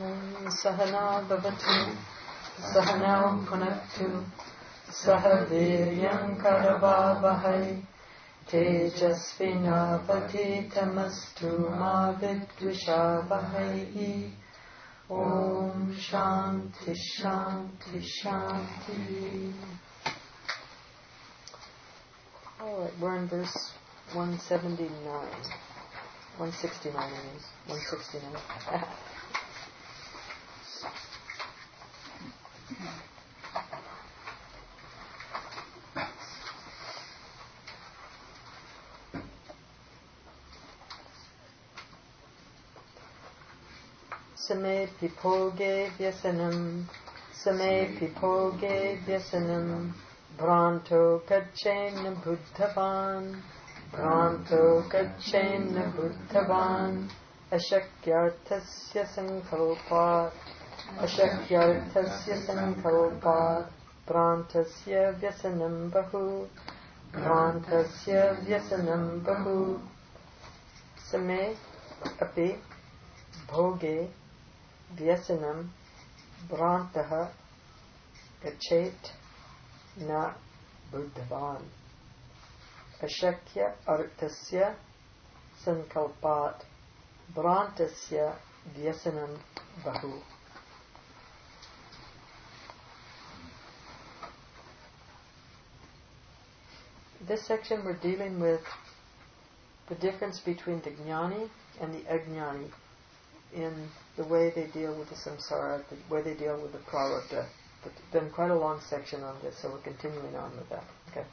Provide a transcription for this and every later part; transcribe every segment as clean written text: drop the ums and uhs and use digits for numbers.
Sahana Bhavatu Sahanau Punaktu Saha Viryam Karavavahai Tejasvinavaditamastu Ma Vidvishavahai. Om Shanti Shanti Shanti. Alright, we're in verse 179. 169 it is. 169. Same pipoge vyasanam, same pipoge vyasanam, Bhranto kachena buddhavan, Bhranto kachena buddhavan, Ashakyarthasya sankalpat, Ashakyarthasya sankalpat, Bhrantasya vyasanam bahu, Bhrantasya vyasanam bahu. Same api bhoge vyasanam bhrantaha gachet na buddhavan ashakya artasya sankalpat bhrantasya vyasanam bahu. This section we're dealing with the difference between the jnani and the ajnani in the way they deal with the samsara, the way they deal with the prarabdha. It's been quite a long section on this, so we're continuing on with that. Okay.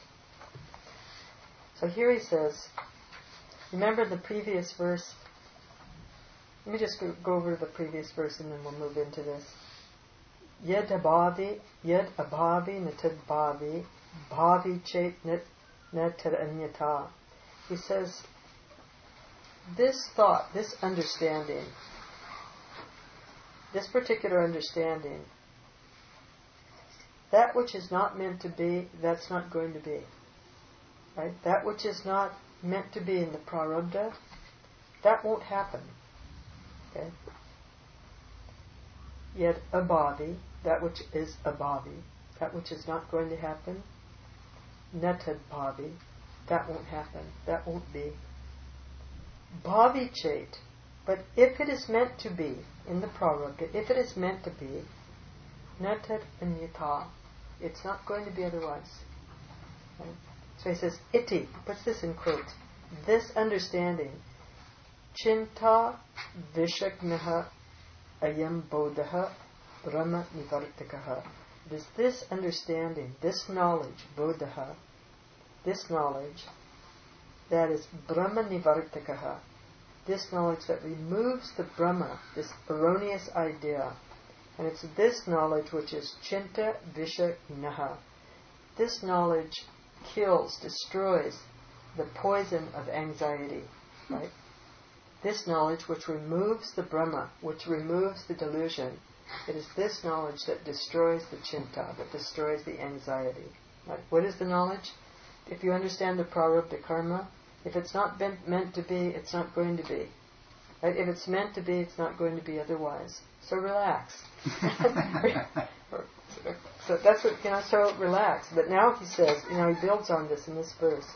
So here he says, remember the previous verse. Let me just go over the previous verse and then we'll move into this. Yed abhavi natad bhavi, bhavi chet natad anyata. He says, this thought, this understanding, this particular understanding, that which is not meant to be, that's not going to be. Right? That which is not meant to be in the prarabdha, that won't happen. Okay? Yet abhavi, that which is abhavi, that which is not going to happen, natad bhavi, that won't happen, that won't be. Bhavi chet, but if it is meant to be in the prarabdha, if it is meant to be, natad anyata, it's not going to be otherwise. Right? So he says, iti, he puts this in quotes, this understanding, chinta vishagnaha ayam bodhaha brahma nivartakaha. It is this understanding, this knowledge, bodhaha, this knowledge, that is Brahma Nivartakaha, this knowledge that removes the Brahma, this erroneous idea. And it's this knowledge which is Chinta Visha Naha. This knowledge kills, destroys the poison of anxiety. Right? This knowledge which removes the Brahma, which removes the delusion, it is this knowledge that destroys the Chinta, that destroys the anxiety. Right? What is the knowledge? If you understand the prarabdha karma, if it's not been meant to be, it's not going to be. Right? If it's meant to be, it's not going to be otherwise. So relax. So that's what, so relax. But now he says, he builds on this in this verse.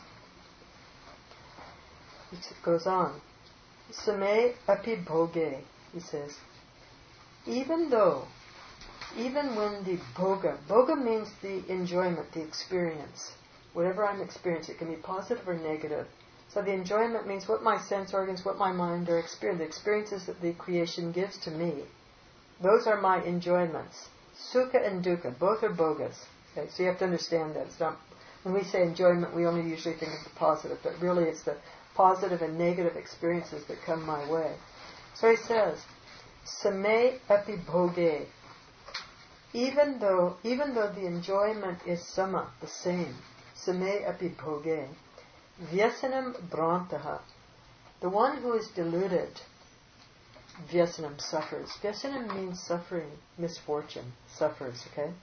He goes on. Same api bhoge, he says, even when the bhoga means the enjoyment, the experience. Whatever I'm experiencing, it can be positive or negative. So the enjoyment means what my sense organs, what my mind are experiencing, the experiences that the creation gives to me. Those are my enjoyments. Sukha and dukkha, both are bhogas. Okay? So you have to understand that. It's not, when we say enjoyment, we only usually think of the positive, but really it's the positive and negative experiences that come my way. So he says, Same api bhoge, even though the enjoyment is sama, the same, Same api bhoge, vyasanam bhrantaha, the one who is deluded, vyasanam suffers. Vyasanam means suffering, misfortune, suffers, okay?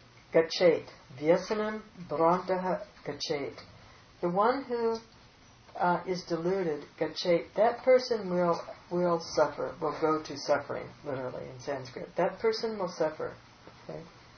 Gachet, vyasanam bhrantaha gachet. The one who is deluded, gachet, that person will suffer, will go to suffering, literally in Sanskrit. That person will suffer. Okay?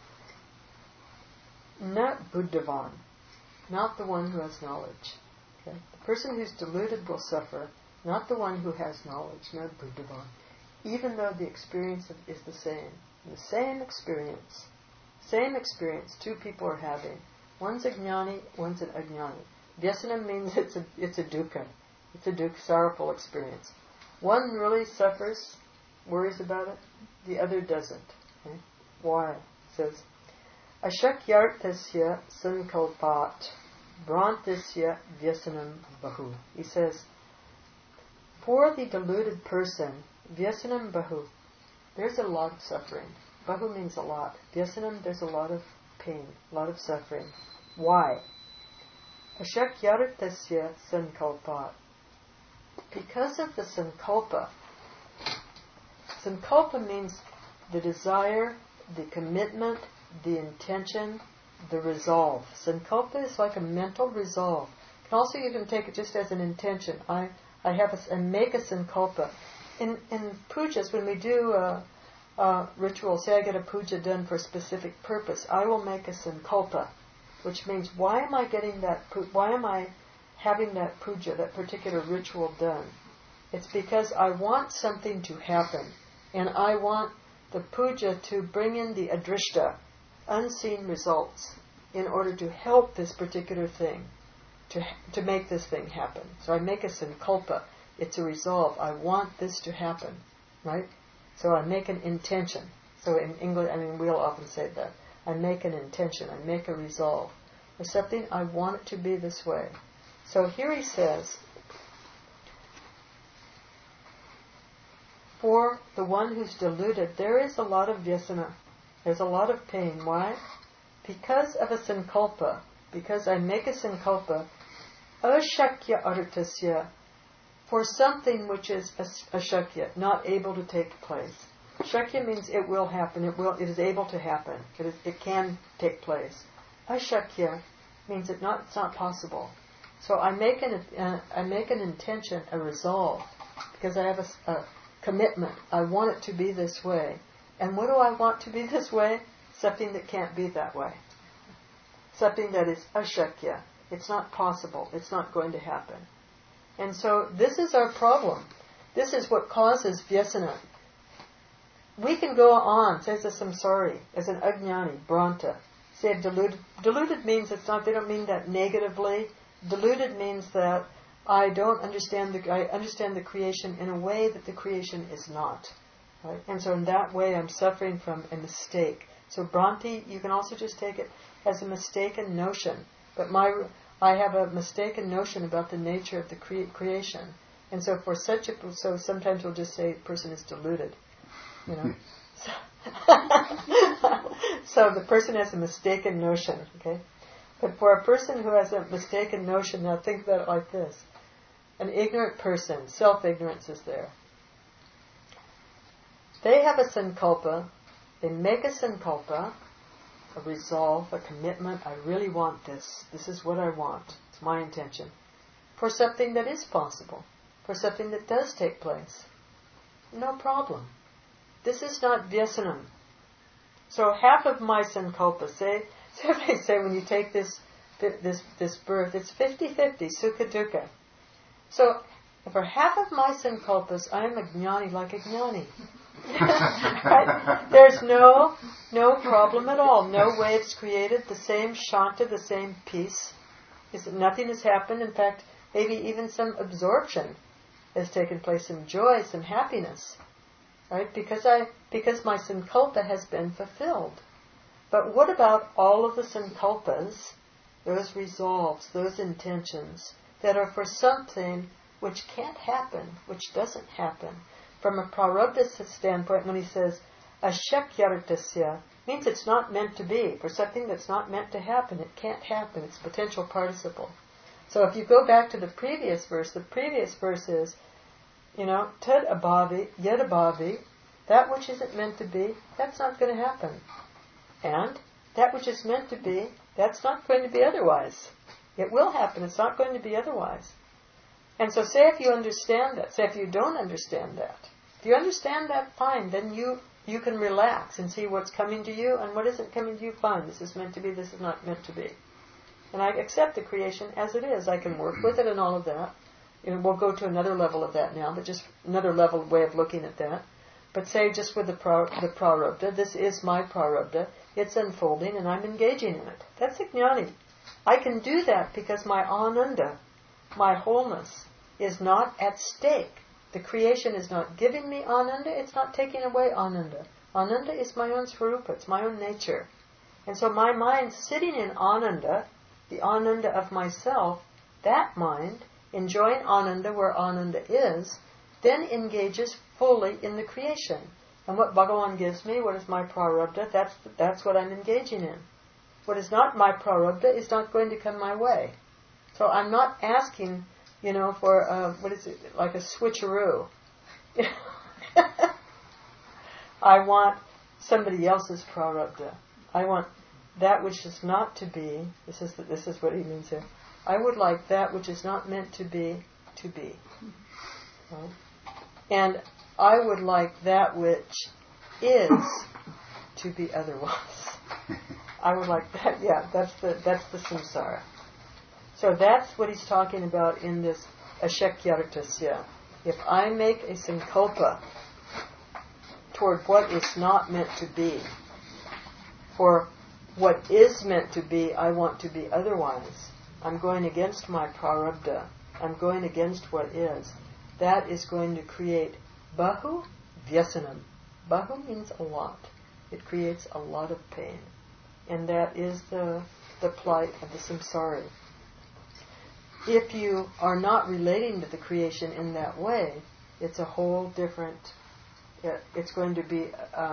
Not buddhavan, not the one who has knowledge. Okay? The person who's deluded will suffer, not the one who has knowledge, not buddhavan. Even though the experience is the same. The same experience, two people are having. One's a jnani, one's an ajnani. Vyasana means it's a dukkha. It's a dukkha, sorrowful experience. One really suffers, worries about it. The other doesn't. Okay? Why? It says, Ashakyartasya sankalpat bhrantasya vyasanam bahu. He says, for the deluded person, vyasanam bahu, there's a lot of suffering. Bahu means a lot. Vyasanam, there's a lot of pain, a lot of suffering. Why? Ashakyartasya sankalpat. Because of the sankalpa. Sankalpa means the desire, the commitment, the intention, the resolve. Sankalpa is like a mental resolve. And also you can take it just as an intention. I make a sankalpa. In pujas, when we do a ritual, say I get a puja done for a specific purpose, I will make a sankalpa, which means why am I having that puja, that particular ritual done? It's because I want something to happen, and I want the puja to bring in the adrishta, unseen results, in order to help this particular thing, to make this thing happen. So I make a sankalpa. It's a resolve. I want this to happen, right? So I make an intention. So in English, we'll often say that. I make an intention. I make a resolve. There's something, I want it to be this way. So here he says, for the one who's deluded, there is a lot of vyasana. There's a lot of pain. Why? Because of a sankalpa. Because I make a sankalpa, ashakya artasya, for something which is ashakya, not able to take place. Shakya means it will happen. It is able to happen. It can take place. Ashakya means it's not possible. So I make an intention, a resolve, because I have a commitment. I want it to be this way. And what do I want to be this way? Something that can't be that way. Something that is ashakya. It's not possible. It's not going to happen. And so this is our problem. This is what causes vyasana. We can go on, says a samsari, as an ajnani, bhranta. Say deluded. Deluded means they don't mean that negatively. Deluded means that I understand the creation in a way that the creation is not. Right? And so in that way I'm suffering from a mistake. So bhranti, you can also just take it as a mistaken notion. But I have a mistaken notion about the nature of the creation. And so so sometimes we'll just say a person is deluded. You know? So the person has a mistaken notion, okay? But for a person who has a mistaken notion, now think about it like this. An ignorant person, self-ignorance is there. They have a sankalpa, they make a sankalpa, a resolve, a commitment, I really want this. This is what I want. It's my intention. For something that is possible. For something that does take place. No problem. This is not vyasanam. So half of my sankalpa, say when you take this birth, it's 50-50, sukha dukkha. So for half of my sankalpas, I am a jnani like a jnani. Right? There's no problem at all. No waves created. The same shanta, the same peace. Nothing has happened. In fact, maybe even some absorption has taken place, some joy, some happiness. Right? Because my sankalpa has been fulfilled. But what about all of the sankalpas, those resolves, those intentions that are for something which can't happen, which doesn't happen? From a prarabdha standpoint, when he says ashakyartasya, means it's not meant to be. For something that's not meant to happen, it can't happen. It's potential participle. So if you go back to the previous verse is, tad abhavi, yad abhavi, that which isn't meant to be, that's not going to happen. And that which is meant to be, that's not going to be otherwise. It will happen. It's not going to be otherwise. And so say if you understand that, say if you don't understand that. If you understand that, fine, then you can relax and see what's coming to you and what isn't coming to you, fine. This is meant to be, this is not meant to be. And I accept the creation as it is. I can work with it and all of that. We'll go to another level of that now, but just another level way of looking at that. But say just with the prarabdha, this is my prarabdha, it's unfolding and I'm engaging in it. That's jnani. I can do that because my ananda, my wholeness, is not at stake. The creation is not giving me ananda, it's not taking away ananda. Ananda is my own swarupa, it's my own nature. And so my mind sitting in ananda, the ananda of myself, that mind, enjoying ananda where ananda is, then engages fully in the creation. And what Bhagavan gives me, what is my prarabdha, that's what I'm engaging in. What is not my prarabdha is not going to come my way. So I'm not asking, for, like a switcheroo. I want somebody else's prarabdha. I want that which is not to be. This is what he means here. I would like that which is not meant to be, to be. Right? And I would like that which is to be otherwise. I would like that. Yeah, that's the samsara. So that's what he's talking about in this ashakyartasya. If I make a sankalpa toward what is not meant to be, for what is meant to be, I want to be otherwise. I'm going against my prarabdha. I'm going against what is. That is going to create bahu vyasanam. Bahu means a lot. It creates a lot of pain. And that is the plight of the samsari. If you are not relating to the creation in that way, it's a whole different... It's going to be...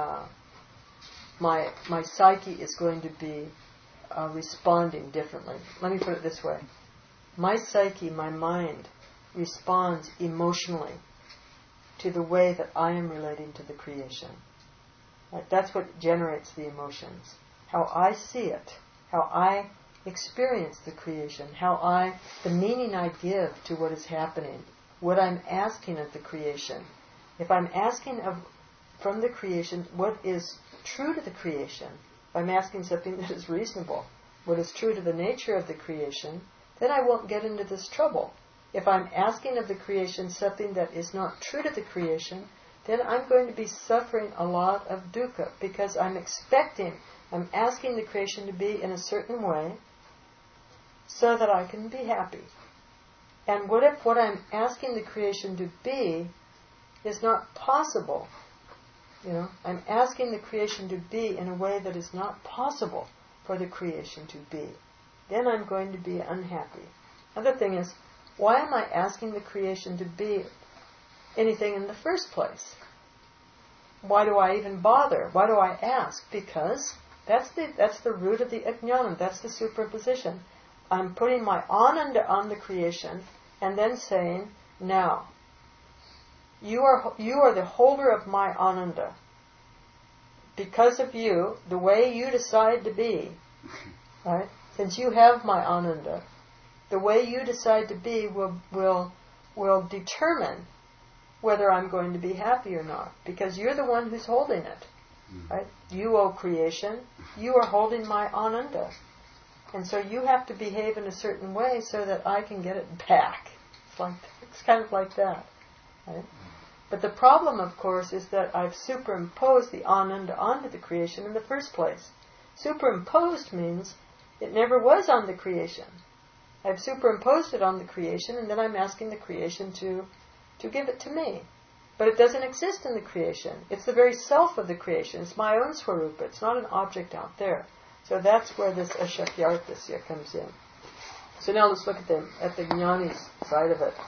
my psyche is going to be responding differently. Let me put it this way. My psyche, my mind, responds emotionally to the way that I am relating to the creation. Right? That's what generates the emotions. How I see it, how I experience the creation, the meaning I give to what is happening, what I'm asking of the creation. If I'm asking from the creation what is true to the creation, if I'm asking something that is reasonable, what is true to the nature of the creation, then I won't get into this trouble. If I'm asking of the creation something that is not true to the creation, then I'm going to be suffering a lot of dukkha because I'm asking the creation to be in a certain way so that I can be happy. And what if what I'm asking the creation to be is not possible? I'm asking the creation to be in a way that is not possible for the creation to be. Then I'm going to be unhappy. Another thing is, why am I asking the creation to be anything in the first place? Why do I even bother? Why do I ask? Because that's the root of the ajnana. That's the superimposition. I'm putting my ananda on the creation and then saying, now, you are the holder of my ananda. Because of you, the way you decide to be, right? Since you have my ananda, the way you decide to be will determine whether I'm going to be happy or not. Because you're the one who's holding it. Right? You, O creation, you are holding my ananda. And so you have to behave in a certain way so that I can get it back. It's kind of like that. Right? But the problem, of course, is that I've superimposed the ananda onto the creation in the first place. Superimposed means it never was on the creation. I've superimposed it on the creation, and then I'm asking the creation to give it to me. But it doesn't exist in the creation. It's the very self of the creation. It's my own swarupa. It's not an object out there. So that's where this ashakyartasya comes in. So now let's look at the jnani's side of it.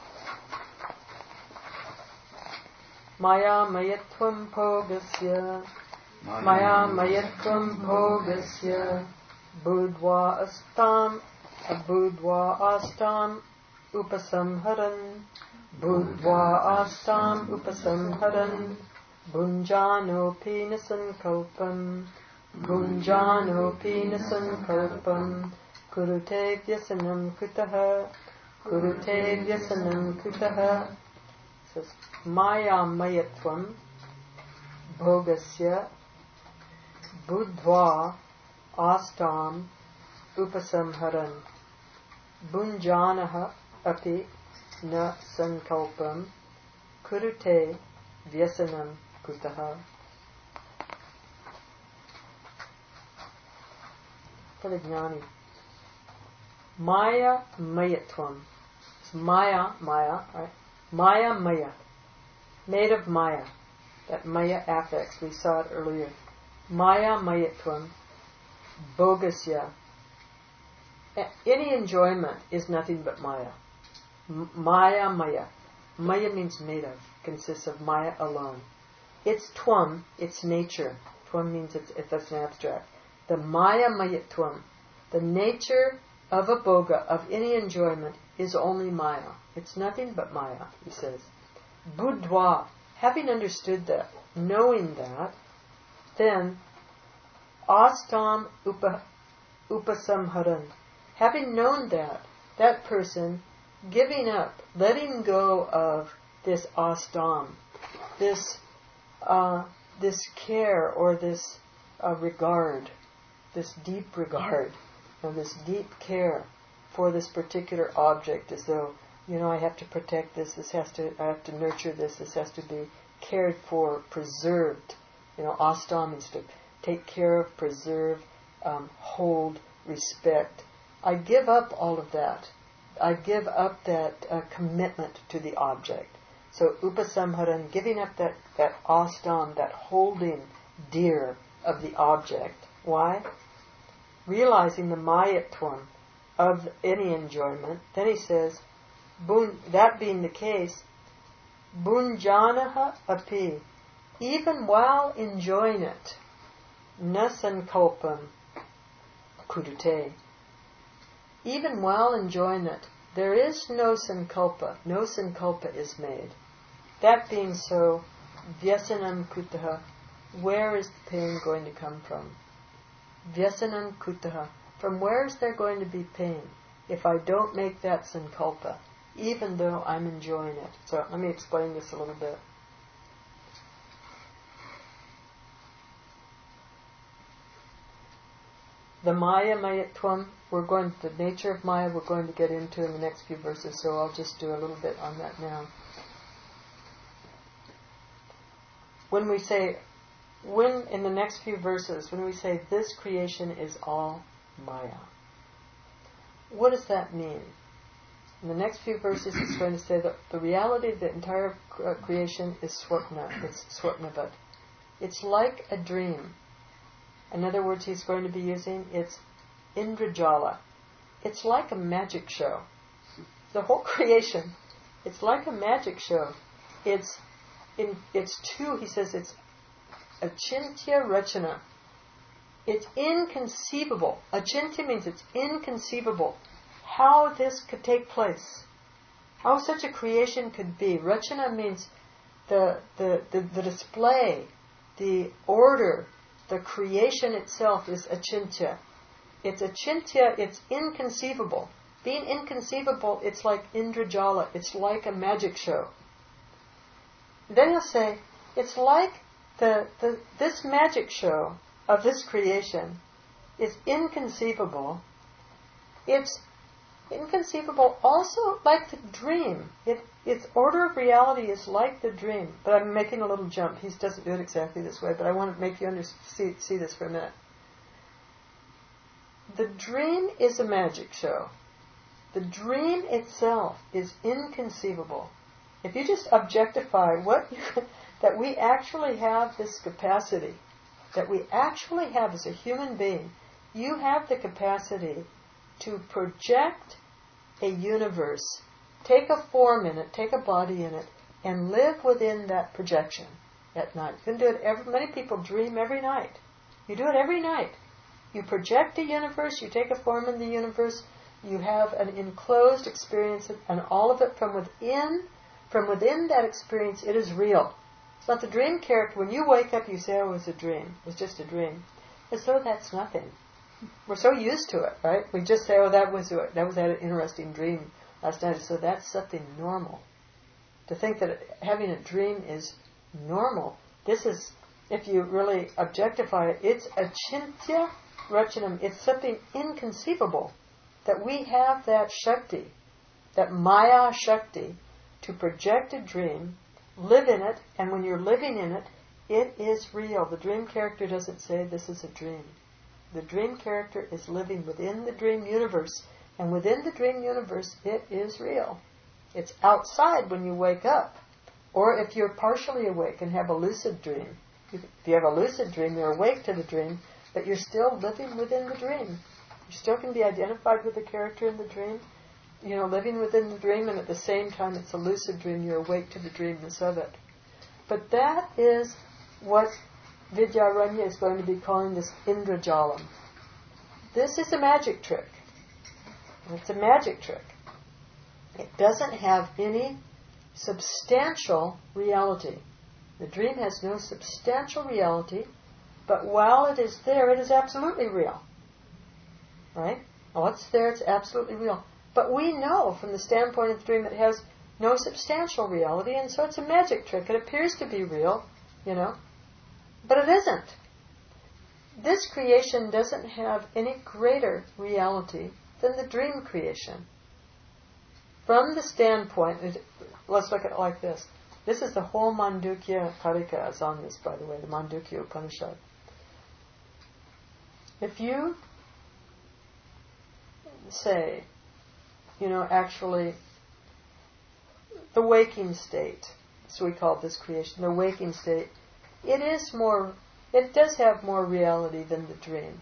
Maya mayatvam bhogasya Maya mayatvam bhogasya Budva astam Abudva astam Upasamharan Budva astam Upasamharan Bhunjano pina sankalpam Bhunjano pina sankalpam Kurute vyasanam kritaha kurute vyasanam kutaha. Says maya mayatvam bhogasya buddhva astam upasamharan bunjanaha api na sankalpam kurute vyasanam kutaha. Pradijnani. Maya mayatvam. It's Maya, right? Maya maya. Made of Maya. That Maya affix, we saw it earlier. Maya mayatvam bhogasya. Any enjoyment is nothing but Maya. Maya maya. Maya means made of, consists of Maya alone. It's tvam, it's nature. Tvam means it's an abstract. The Maya mayatvam, the nature of a bhoga, of any enjoyment, is only Maya. It's nothing but Maya, he says. Buddhva, having understood that, knowing that, then astam upasamharan, having known that, that person giving up, letting go of this astam, this care or this regard, this deep regard, this deep care for this particular object, as though, I have to protect this, I have to nurture this has to be cared for, preserved. Astam means to take care of, preserve, hold, respect. I give up all of that. I give up that commitment to the object. So upasamharan, giving up that astam, that holding dear of the object. Why? Realizing the mayatvam of any enjoyment. Then he says, that being the case, bunjanaha api, even while enjoying it, nasankalpam kudute, even while enjoying it, there is no sankalpa is made. That being so, vyasanam kutaha, where is the pain going to come from? Vyasanam kutaha, from where is there going to be pain if I don't make that sankalpa, even though I'm enjoying it? So let me explain this a little bit. The Maya mayatvam, the nature of Maya we're going to get into in the next few verses, so I'll just do a little bit on that now. In the next few verses, when we say this creation is all Maya, what does that mean? In the next few verses it's going to say that the reality of the entire creation is swapna, it's swapnavat. It's like a dream. In other words, he's going to be using, it's indrajala. It's like a magic show. The whole creation, it's like a magic show. He says it's achintya rachana. It's inconceivable. Achintya means it's inconceivable how this could take place, how such a creation could be. Rachana means the display, the order, the creation itself is achintya. It's achintya, it's inconceivable. Being inconceivable, it's like indrajala, it's like a magic show. Then he'll say, it's like this magic show of this creation is inconceivable. It's inconceivable also like the dream. Its order of reality is like the dream. But I'm making a little jump. He doesn't do it exactly this way, but I want to make you see this for a minute. The dream is a magic show. The dream itself is inconceivable. If you just objectify that we actually have this capacity, that we actually have as a human being, you have the capacity to project a universe, take a form in it, take a body in it, and live within that projection at night. You can do it many people dream every night. You do it every night. You project a universe, you take a form in the universe, you have an enclosed experience, and all of it from within that experience, it is real. It's not the dream character. When you wake up, you say, oh, it was a dream. It was just a dream. As though that's nothing. We're so used to it, right? We just say, oh, that was an interesting dream last night. So that's something normal. To think that having a dream is normal. This is, if you really objectify it, it's achintya rachanam. It's something inconceivable that we have that Shakti, that Maya Shakti, to project a dream, live in it, and when you're living in it, it is real. The dream character doesn't say this is a dream. The dream character is living within the dream universe, and within the dream universe, it is real. It's outside when you wake up. Or if you're partially awake and have a lucid dream. If you have a lucid dream, you're awake to the dream, but you're still living within the dream. You still can be identified with the character in the dream, living within the dream, and at the same time it's a lucid dream, you're awake to the dreamness of it. But that is what Vidyaranya is going to be calling this Indrajalam. This is a magic trick. It's a magic trick. It doesn't have any substantial reality. The dream has no substantial reality, but while it is there, it is absolutely real. Right? While it's there, it's absolutely real. But we know from the standpoint of the dream it has no substantial reality, and so it's a magic trick. It appears to be real, but it isn't. This creation doesn't have any greater reality than the dream creation. From the standpoint, let's look at it like this. This is the whole Mandukya Karika is on this, by the way, the Mandukya Upanishad. If you say, actually, the waking state, so we call this creation, the waking state, it does have more reality than the dream.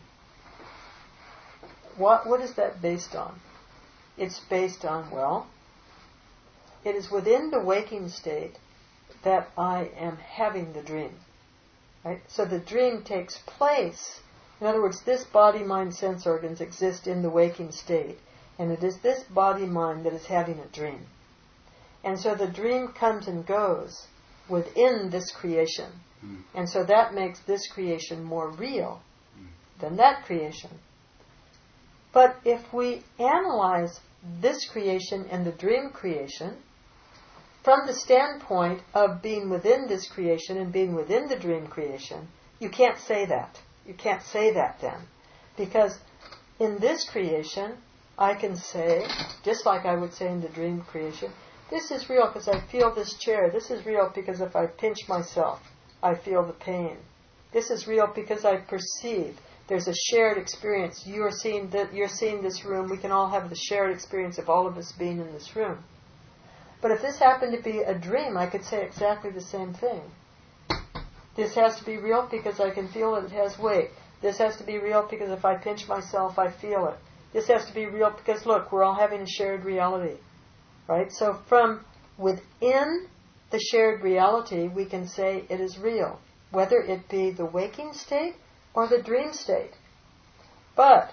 What is that based on? It's based on, it is within the waking state that I am having the dream. Right? So the dream takes place. In other words, this body, mind, sense organs exist in the waking state, and it is this body, mind that is having a dream. And so the dream comes and goes within this creation. And so that makes this creation more real than that creation. But if we analyze this creation and the dream creation from the standpoint of being within this creation and being within the dream creation, you can't say that. You can't say that then. Because in this creation, I can say, just like I would say in the dream creation, this is real because I feel this chair. This is real because if I pinch myself, I feel the pain. This is real because I perceive. There's a shared experience. You're seeing this room. We can all have the shared experience of all of us being in this room. But if this happened to be a dream, I could say exactly the same thing. This has to be real because I can feel that it has weight. This has to be real because if I pinch myself, I feel it. This has to be real because, look, we're all having a shared reality. Right? So from within the shared reality, we can say it is real, whether it be the waking state or the dream state. But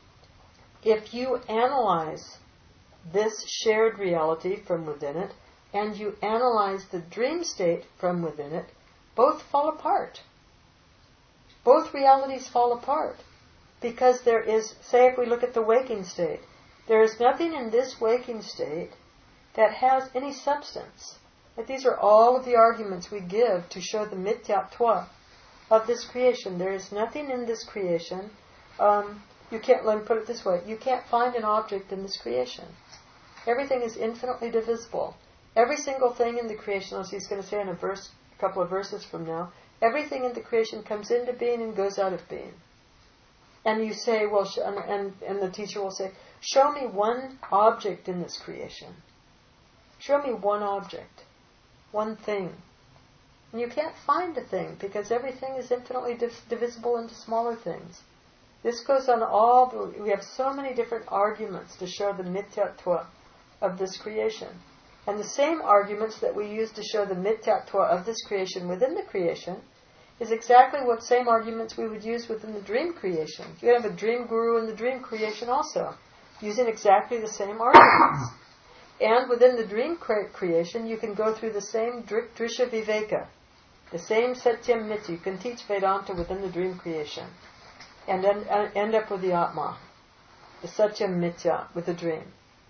if you analyze this shared reality from within it, and you analyze the dream state from within it, both fall apart. Both realities fall apart. Because there is, say if we look at the waking state, there is nothing in this waking state that has any substance. But these are all of the arguments we give to show the mithyatva of this creation. There is nothing in this creation. You can't, let me put it this way, you can't find an object in this creation. Everything is infinitely divisible. Every single thing in the creation, as he's going to say in a couple of verses from now, everything in the creation comes into being and goes out of being. And you say, and the teacher will say, show me one object in this creation. Show me one object, one thing. And you can't find a thing because everything is infinitely divisible into smaller things. This goes on we have so many different arguments to show the mithyatva of this creation. And the same arguments that we use to show the mithyatva of this creation within the creation is exactly what same arguments we would use within the dream creation. You have a dream guru in the dream creation also, using exactly the same arguments. And within the dream creation, you can go through the same Drisha Viveka, the same Satyam Mithya. You can teach Vedanta within the dream creation. And then end up with the Atma, the Satyam Mithya, with the dream.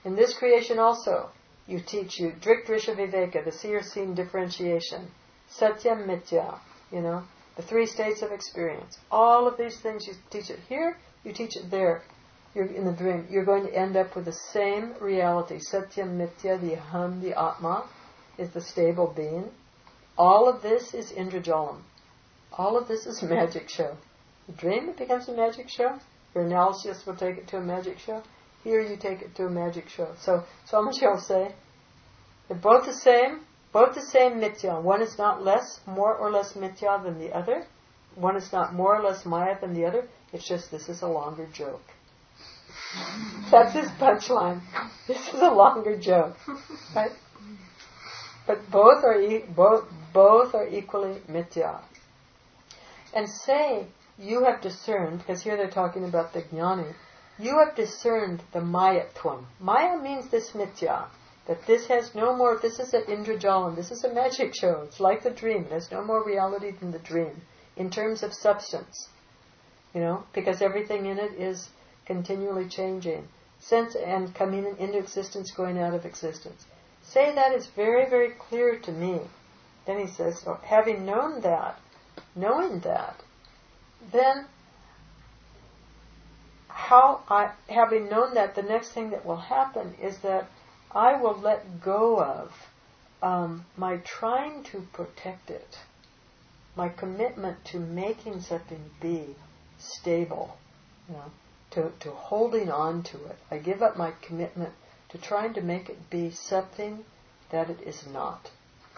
In this creation also, you teach you Drik Drisha Viveka, the seer-seen differentiation, Satyam Mithya, the three states of experience. All of these things, you teach it here, you teach it there. You're in the dream. You're going to end up with the same reality. Satyam Mithya, the Aham, the Atma, is the stable being. All of this is Indrajalam. All of this is a magic show. The dream, it becomes a magic show. Your analysis will take it to a magic show. Here you take it to a magic show. So Swamiji will say, they're both the same mithya. One is not more or less mithya than the other. One is not more or less maya than the other. It's just this is a longer joke. That's his punchline. This is a longer joke. Right? But both are equally mithya. And say you have discerned, because here they're talking about the jnani, you have discerned the mayatvam. Maya means this mithya, that this has no more, this is an indrajalam, this is a magic show, it's like the dream, there's no more reality than the dream, in terms of substance, because everything in it is continually changing, sense and coming into existence, going out of existence. Say that is very, very clear to me. Then he says, so having knowing that, then having known that, the next thing that will happen is that I will let go of my trying to protect it, my commitment to making something be stable, to holding on to it. I give up my commitment to trying to make it be something that it is not.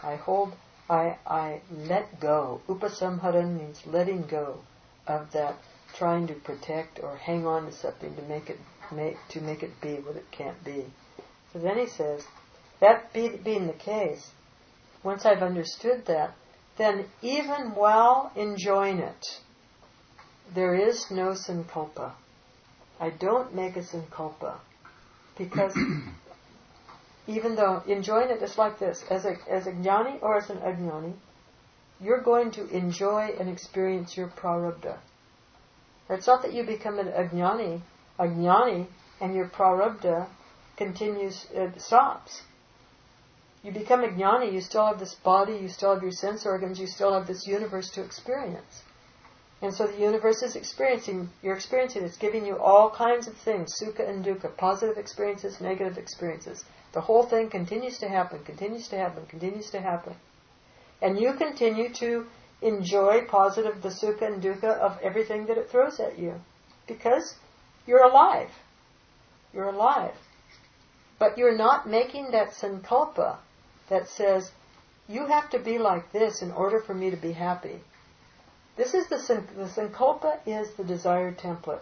I let go. Upasamharan means letting go of that trying to protect or hang on to something to make it be what it can't be. So then he says, that being the case, once I've understood that, then even while enjoying it, there is no sankalpa. I don't make a sankalpa, because even though enjoying it is like this, as a jnani or as an ajnani, you're going to enjoy and experience your prarabdha. It's not that you become an ajnani, and your prarabdha stops. You become a jnani, you still have this body, you still have your sense organs, you still have this universe to experience. And so the universe is you're experiencing, it's giving you all kinds of things, sukha and dukkha, positive experiences, negative experiences. The whole thing continues to happen. And you continue to enjoy positive, the sukha and dukkha of everything that it throws at you. Because you're alive. But you're not making that sankalpa that says, you have to be like this in order for me to be happy. This is the sankalpa is the desired template.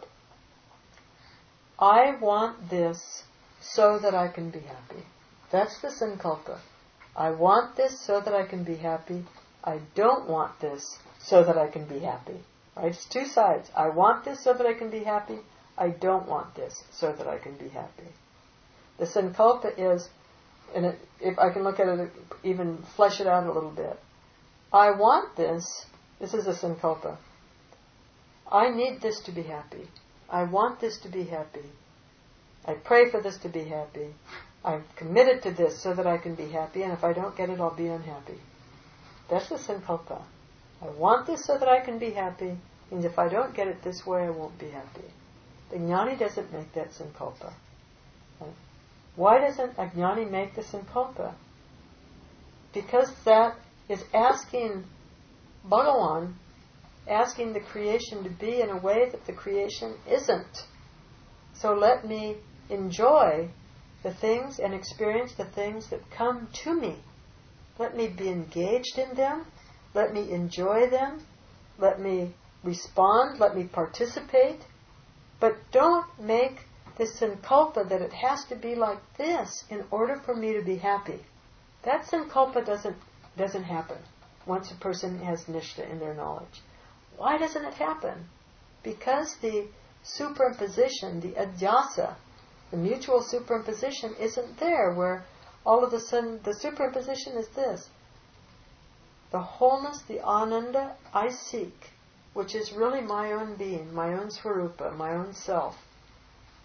I want this so that I can be happy. That's the sankalpa. I want this so that I can be happy. I don't want this so that I can be happy. Right? It's two sides. I want this so that I can be happy. I don't want this so that I can be happy. The sankalpa is, and if I can look at it, even flesh it out a little bit. I want this. This is a sankalpa. I need this to be happy. I want this to be happy. I pray for this to be happy. I'm committed to this so that I can be happy, and if I don't get it, I'll be unhappy. That's the sankalpa. I want this so that I can be happy, and if I don't get it this way, I won't be happy. The jnani doesn't make that sankalpa. Right? Why doesn't a jnani make the sankalpa? Because that is asking Bhagavan, asking the creation to be in a way that the creation isn't. So let me enjoy the things and experience the things that come to me. Let me be engaged in them. Let me enjoy them. Let me respond. Let me participate. But don't make this sankalpa that it has to be like this in order for me to be happy. That sankalpa doesn't happen once a person has nishta in their knowledge. Why doesn't it happen? Because the superimposition, the adhyasa, the mutual superimposition isn't there, where all of a sudden the superimposition is this. The wholeness, the ananda I seek, which is really my own being, my own swarupa, my own self.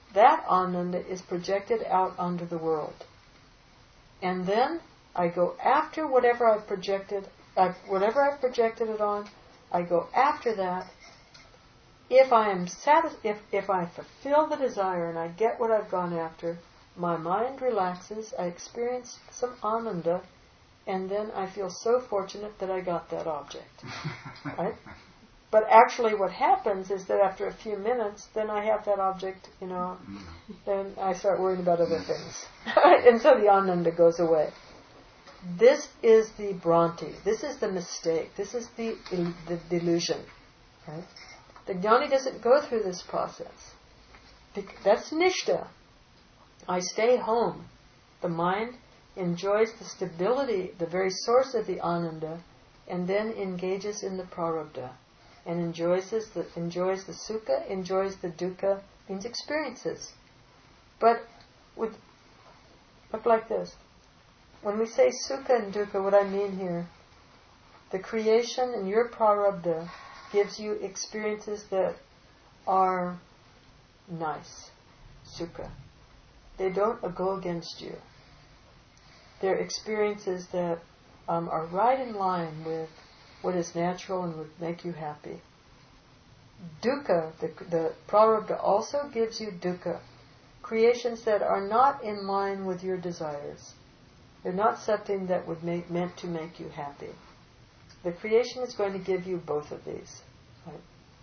that Ananda is projected out onto the world. And then I go after whatever I've projected it on, I go after that. If I am if I fulfill the desire and I get what I've gone after, my mind relaxes, I experience some Ananda, and then I feel so fortunate that I got that object. Right? But actually what happens is that after a few minutes, then I have that object, then I start worrying about other things. And so the Ananda goes away. This is the Bhranti. This is the mistake. This is the delusion. Right? The jnani doesn't go through this process. That's Nishtha. I stay home. The mind enjoys the stability, the very source of the Ananda, and then engages in the Prarabdha. And enjoys the sukha, enjoys the dukkha, means experiences. But look like this. When we say sukha and dukkha, what I mean here, the creation in your prarabdha gives you experiences that are nice, sukha. They don't go against you. They're experiences that are right in line with what is natural and would make you happy. Dukkha, the prarabdha also gives you dukkha, creations that are not in line with your desires. They're not something that would meant to make you happy. The creation is going to give you both of these. Right?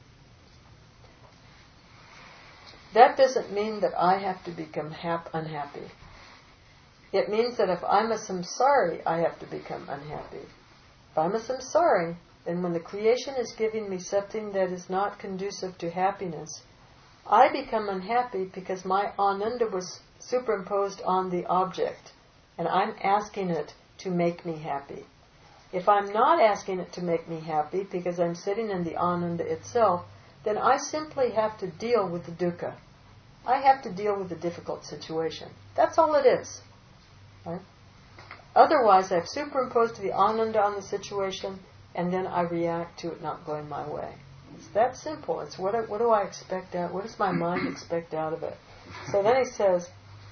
That doesn't mean that I have to become unhappy. It means that if I'm a samsari, I have to become unhappy. If I'm a samsari, then when the creation is giving me something that is not conducive to happiness, I become unhappy because my ananda was superimposed on the object, and I'm asking it to make me happy. If I'm not asking it to make me happy because I'm sitting in the ananda itself, then I simply have to deal with the dukkha. I have to deal with the difficult situation. That's all it is. Right? Otherwise, I've superimposed the ananda on the situation, and then I react to it not going my way. It's that simple. It's what do I expect out? What does my mind expect out of it? So then he says,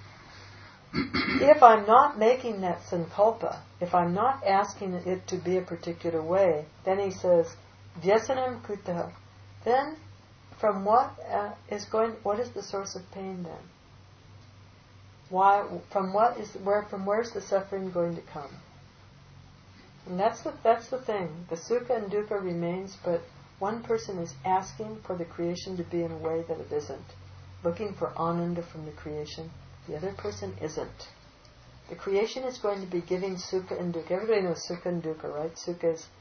if I'm not making that sankalpa, if I'm not asking it to be a particular way, then he says, vyasanam kutaha. Then, from what is the source of pain then? Where's the suffering going to come? And that's the thing. The sukha and dukkha remains, but one person is asking for the creation to be in a way that it isn't, looking for ananda from the creation. The other person isn't. The creation is going to be giving sukha and dukkha. Everybody knows sukha and dukkha, right? Sukha is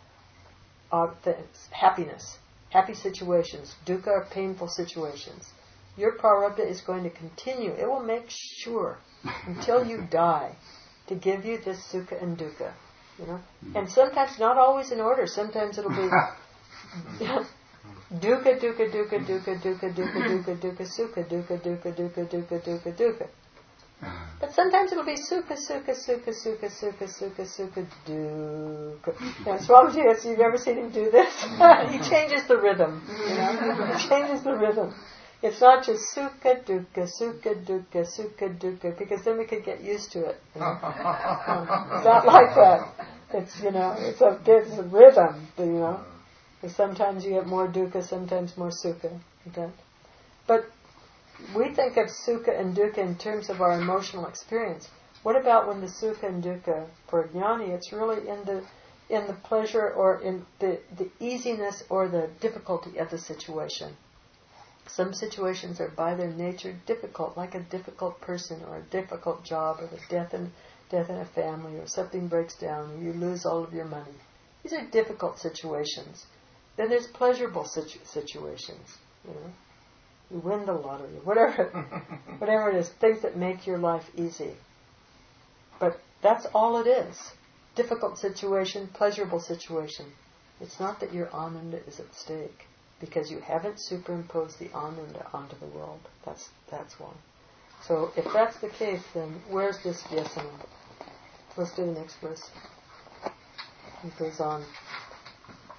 happiness, happy situations. Dukkha are painful situations. Your prarabdha is going to continue. It will make sure until you die to give you this sukha and dukkha. And sometimes not always in order. Sometimes it'll be dukkha, dukkha, dukkha, dukkha, dukkha, dukkha, dukkha, dukkha, sukha, dukkha, dukkha, dukkha, dukkha, dukkha, dukkha. But sometimes it'll be sukha, sukha, sukha, sukha, sukha, sukha, sukha, dukkha. Now, Swamiji, if you've ever seen him do this, he changes the rhythm. He changes the rhythm. It's not just sukha, dukkha, sukha, dukkha, sukha, dukkha, because then we could get used to it. It's not like that. It's a rhythm. Because sometimes you get more dukkha, sometimes more sukha. Okay? But we think of sukha and dukkha in terms of our emotional experience. What about when the sukha and dukkha for jnani? It's really in the pleasure or in the easiness or the difficulty of the situation. Some situations are by their nature difficult, like a difficult person or a difficult job or the death in a family or something breaks down or you lose all of your money. These are difficult situations. Then there's pleasurable situations. You win the lottery, whatever it is, things that make your life easy. But that's all it is. Difficult situation, pleasurable situation. It's not that your ananda is at stake, because you haven't superimposed the ananda onto the world. That's one. So if that's the case, then where's this vyasana? Let's do the next verse. It goes on.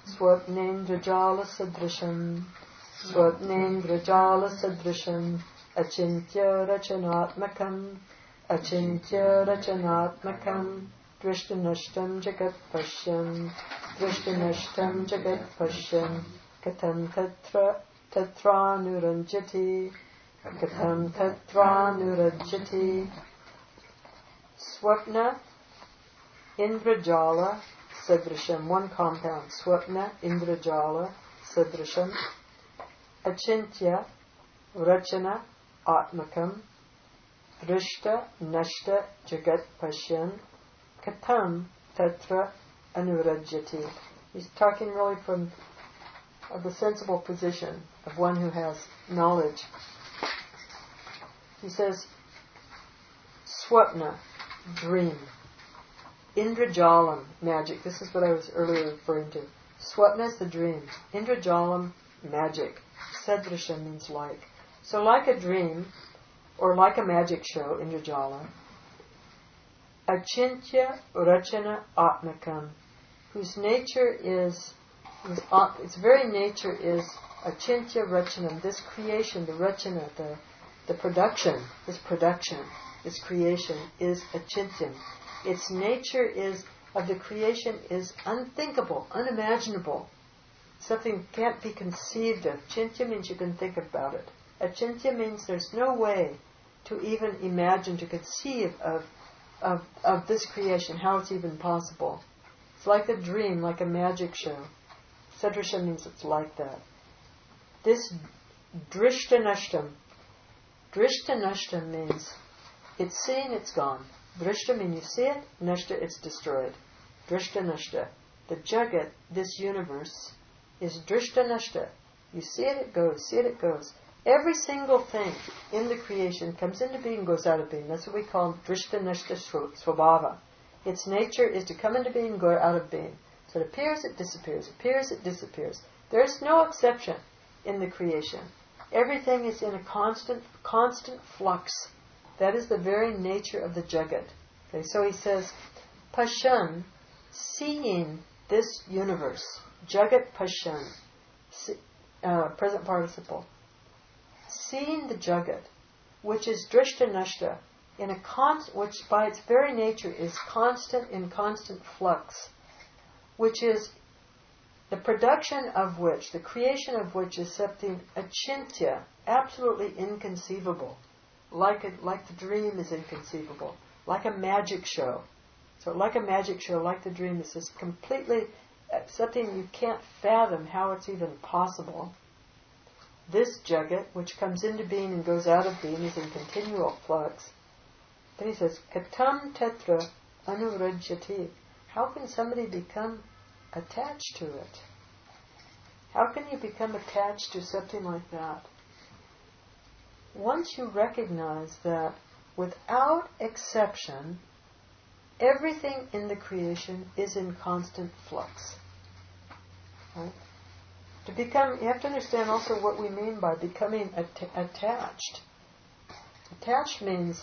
Swapnendrajala sadrisham, Swapnendrajala sadrisham, Achintya Rachanatmakam, Achintya Rachanatmakam, Drishtanashtam Jagat Pashyam, Drishtanashtam Jagat Pashyam, Katam Tatra Nuranjati, Katam Tatra Nuranjati. Swapna Indrajala Sadrasham, one compound. Swapna Indrajala Sadrasham, Achintya Rachana Atmakam, Drishta Nashta Jagat Pashyan, Katam Tatra Anurajyati. He's talking really from the sensible position of one who has knowledge. He says, Swapna, dream. Indrajalam, magic. This is what I was earlier referring to. Swapna is the dream. Indrajalam, magic. Sadrasham means like. So like a dream, or like a magic show, Indrajala, Achintya Rachana Atmakam, whose nature is, its very nature is Achintya Rachanam, this creation, the Rachana, the production, this creation is Achintyam. Its nature is, of the creation, is unthinkable, unimaginable. Something can't be conceived of. Chintya means you can think about it. Achintya means there's no way to even imagine, to conceive of this creation, how it's even possible. It's like a dream, like a magic show. Sadrasha means it's like that. This drishtanashtam. Drishtanashtam means it's seen, it's gone. Drishta means you see it, nashta, it's destroyed. Drishtanashta. The jagat, this universe, is drishtanashta. You see it, it goes. See it, it goes. Every single thing in the creation comes into being, goes out of being. That's what we call drishtanashta swabhava. Its nature is to come into being, go out of being. So it appears, it disappears. Appears, it disappears. There's no exception in the creation. Everything is in a constant flux. That is the very nature of the jagat. Okay, so he says, Pashan, seeing this universe. Jagat Pashan, present participle. Seeing the jagat, which is drishtanashta, which by its very nature is constant in constant flux, which is the production of which, the creation of which is something achintya, absolutely inconceivable, like the dream is inconceivable, like a magic show. So like a magic show, like the dream, is just completely something you can't fathom how it's even possible. This jagat, which comes into being and goes out of being, is in continual flux. Then he says, Katam Tetra Anurajyati. How can somebody become attached to it? How can you become attached to something like that? Once you recognize that, without exception, everything in the creation is in constant flux. Right? To become, you have to understand also what we mean by becoming attached. Attached means,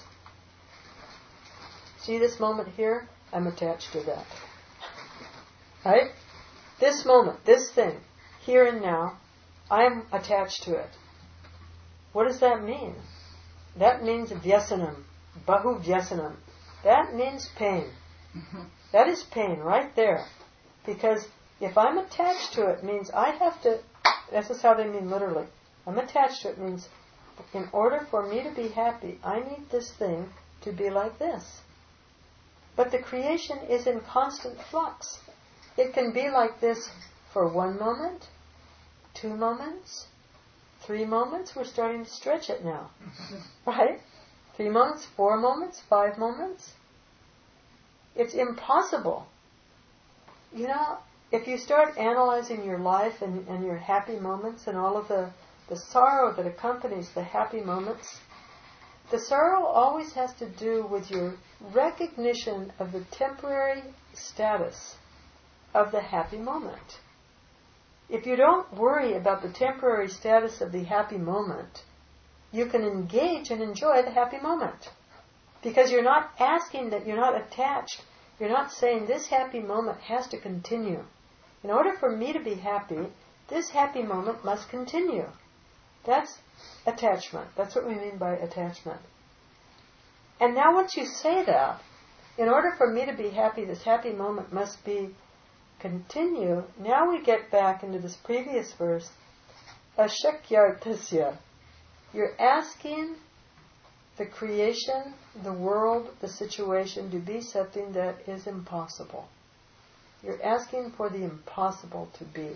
see this moment here? I'm attached to that. Right? This moment, this thing, here and now, I'm attached to it. What does that mean? That means vyasanam, bahu vyasanam. That means pain. That is pain right there. Because if I'm attached to it, means I have to, this is how they mean literally. I'm attached to it means in order for me to be happy, I need this thing to be like this. But the creation is in constant flux. It can be like this for 1 moment, 2 moments, 3 moments. We're starting to stretch it now. Right? 3 moments, 4 moments, 5 moments. It's impossible. You know, if you start analyzing your life and your happy moments and all of the sorrow that accompanies the happy moments, the sorrow always has to do with your recognition of the temporary status of the happy moment. If you don't worry about the temporary status of the happy moment, you can engage and enjoy the happy moment. Because you're not asking that, you're not attached. You're not saying this happy moment has to continue. In order for me to be happy, this happy moment must continue. That's attachment. That's what we mean by attachment. And now once you say that, in order for me to be happy, this happy moment must be continue. Now we get back into this previous verse. Ashakyartasya. You're asking the creation, the world, the situation to be something that is impossible. You're asking for the impossible to be.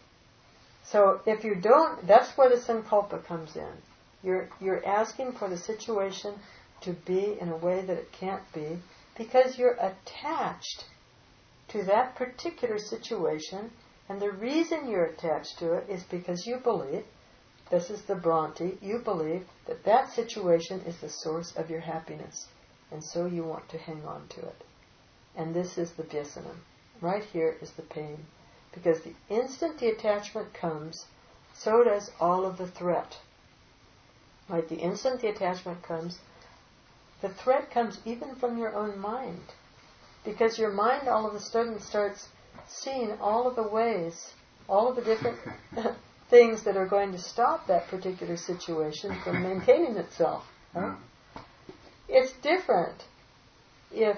So if you don't, that's where the sankalpa comes in. You're asking for the situation to be in a way that it can't be because you're attached to that particular situation, and the reason you're attached to it is because you believe, this is the Bhranti, you believe that that situation is the source of your happiness, and so you want to hang on to it. And this is the vyasanam. Right here is the pain. Because the instant the attachment comes, so does all of the threat. Right? The instant the attachment comes, the threat comes even from your own mind. Because your mind all of a sudden starts seeing all of the ways, all of the different things that are going to stop that particular situation from maintaining itself. Right? It's different if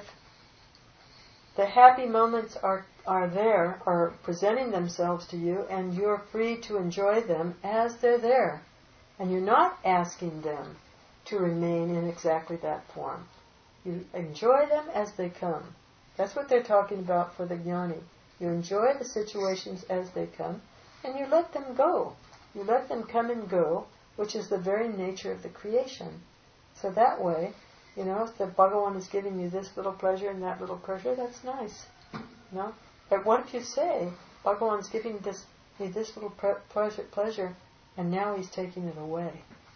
the happy moments are there, are presenting themselves to you, and you're free to enjoy them as they're there. And you're not asking them to remain in exactly that form. You enjoy them as they come. That's what they're talking about for the jnani. You enjoy the situations as they come, and you let them go. You let them come and go, which is the very nature of the creation. So that way, if the Bhagavan is giving you this little pleasure and that little pleasure, that's nice. But what if you say, Bhagavan's giving me this little pleasure, and now he's taking it away?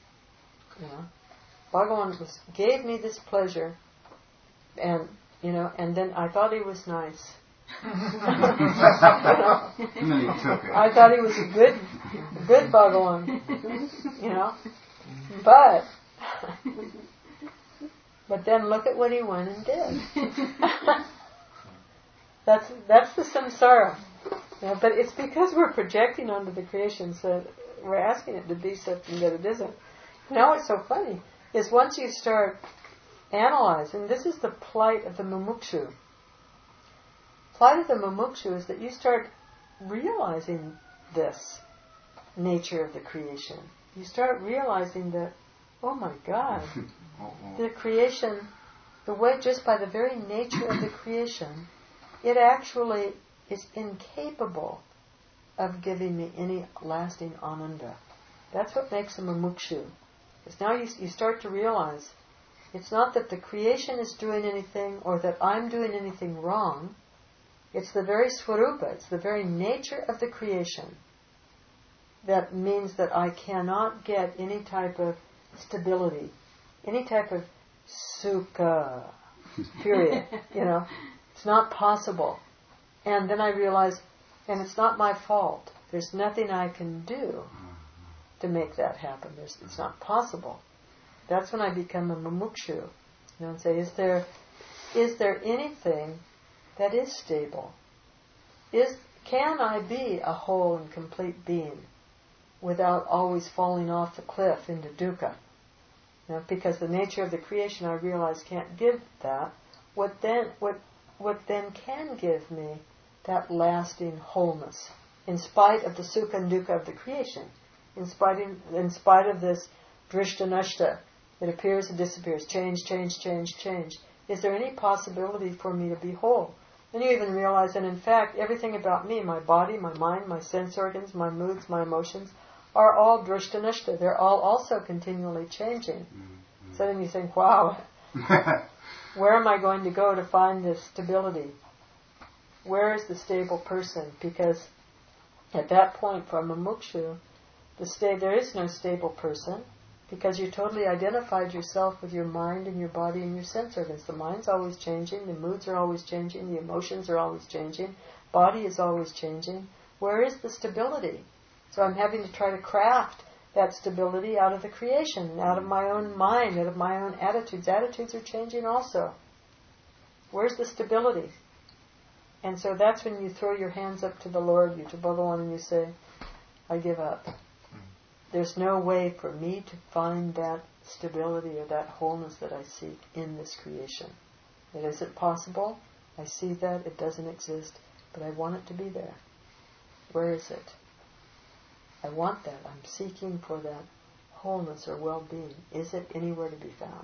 Bhagavan gave me this pleasure, and then I thought he was nice. I thought he was a good Bhagavan, but then look at what he went and did. That's the samsara. But it's because we're projecting onto the creation, so we're asking it to be something that it isn't. What's so funny is once you start analyzing, this is the plight of the mumukshu. Plight of the mumukshu is that you start realizing this nature of the creation. You start realizing that, oh my God, the creation, the way just by the very nature of the creation, it actually is incapable of giving me any lasting ananda. That's what makes a mumukshu. Because now you start to realize it's not that the creation is doing anything or that I'm doing anything wrong. It's the very swarupa, it's the very nature of the creation that means that I cannot get any type of stability, any type of sukha, period. It's not possible. And then I realize, and it's not my fault. There's nothing I can do to make that happen. It's not possible. That's when I become a mumukshu. And say, is there anything that is stable? Can I be a whole and complete being without always falling off the cliff into dukkha? Because the nature of the creation I realize can't give that. What then can give me that lasting wholeness, in spite of the sukha and dukkha of the creation, in spite of this drishta nashta, it appears and disappears, change. Is there any possibility for me to be whole? Then you even realize that in fact everything about me, my body, my mind, my sense organs, my moods, my emotions, are all drishta nashta. They're all also continually changing. So then you think, wow, where am I going to go to find this stability? Where is the stable person? Because at that point, for mumukshu, there is no stable person, because you totally identified yourself with your mind and your body and your sense organs. The mind's always changing, the moods are always changing, the emotions are always changing, body is always changing. Where is the stability? So I'm having to try to craft that stability out of the creation, out of my own mind, out of my own attitudes. Attitudes are changing also. Where's the stability? And so that's when you throw your hands up to the Lord, to Bhagavan, and you say, I give up. there's no way for me to find that stability or that wholeness that I seek in this creation. It isn't possible. I see that it doesn't exist, but I want it to be there. Where is it? I want that. I'm seeking for that wholeness or well-being. Is it anywhere to be found?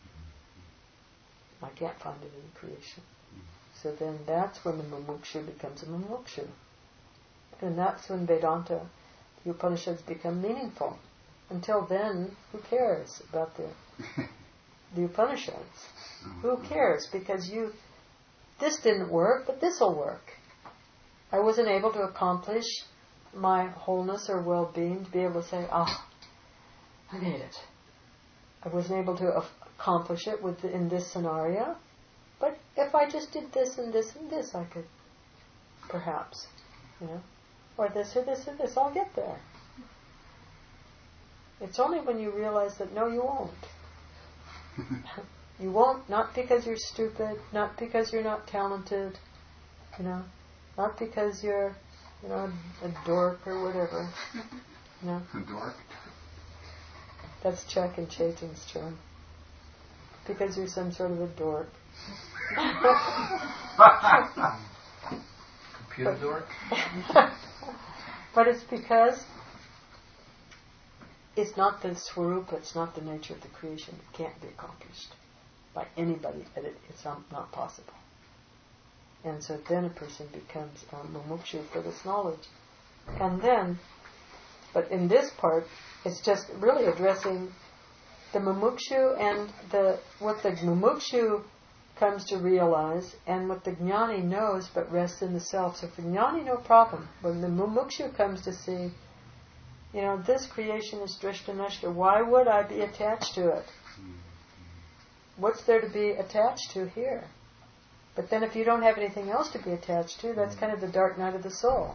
I can't find it in creation. So then that's when the mumukshu becomes a mumukshu. And that's when Vedanta, the Upanishads, become meaningful. Until then, who cares about the Upanishads? Who cares? Because this didn't work, but this will work. I wasn't able to accomplish my wholeness or well-being to be able to say, I made it. I wasn't able to accomplish it in this scenario, but if I just did this and this and this, I could perhaps, or this or this or this, I'll get there. It's only when you realize that no, you won't. You won't, not because you're stupid, not because you're not talented, not because you're, a dork or whatever. A dork? That's Chuck and Chaitan's term. Because you're some sort of a dork. Computer dork? But it's because it's not the swarupa, it's not the nature of the creation. It can't be accomplished by anybody. It's not possible. And so then a person becomes a mumukshu for this knowledge. And then, but in this part, it's just really addressing the mumukshu and what the mumukshu comes to realize and what the jnani knows but rests in the self. So for jnani, no problem. When the mumukshu comes to see, this creation is drishtanashta, why would I be attached to it? What's there to be attached to here? But then if you don't have anything else to be attached to, that's kind of the dark night of the soul.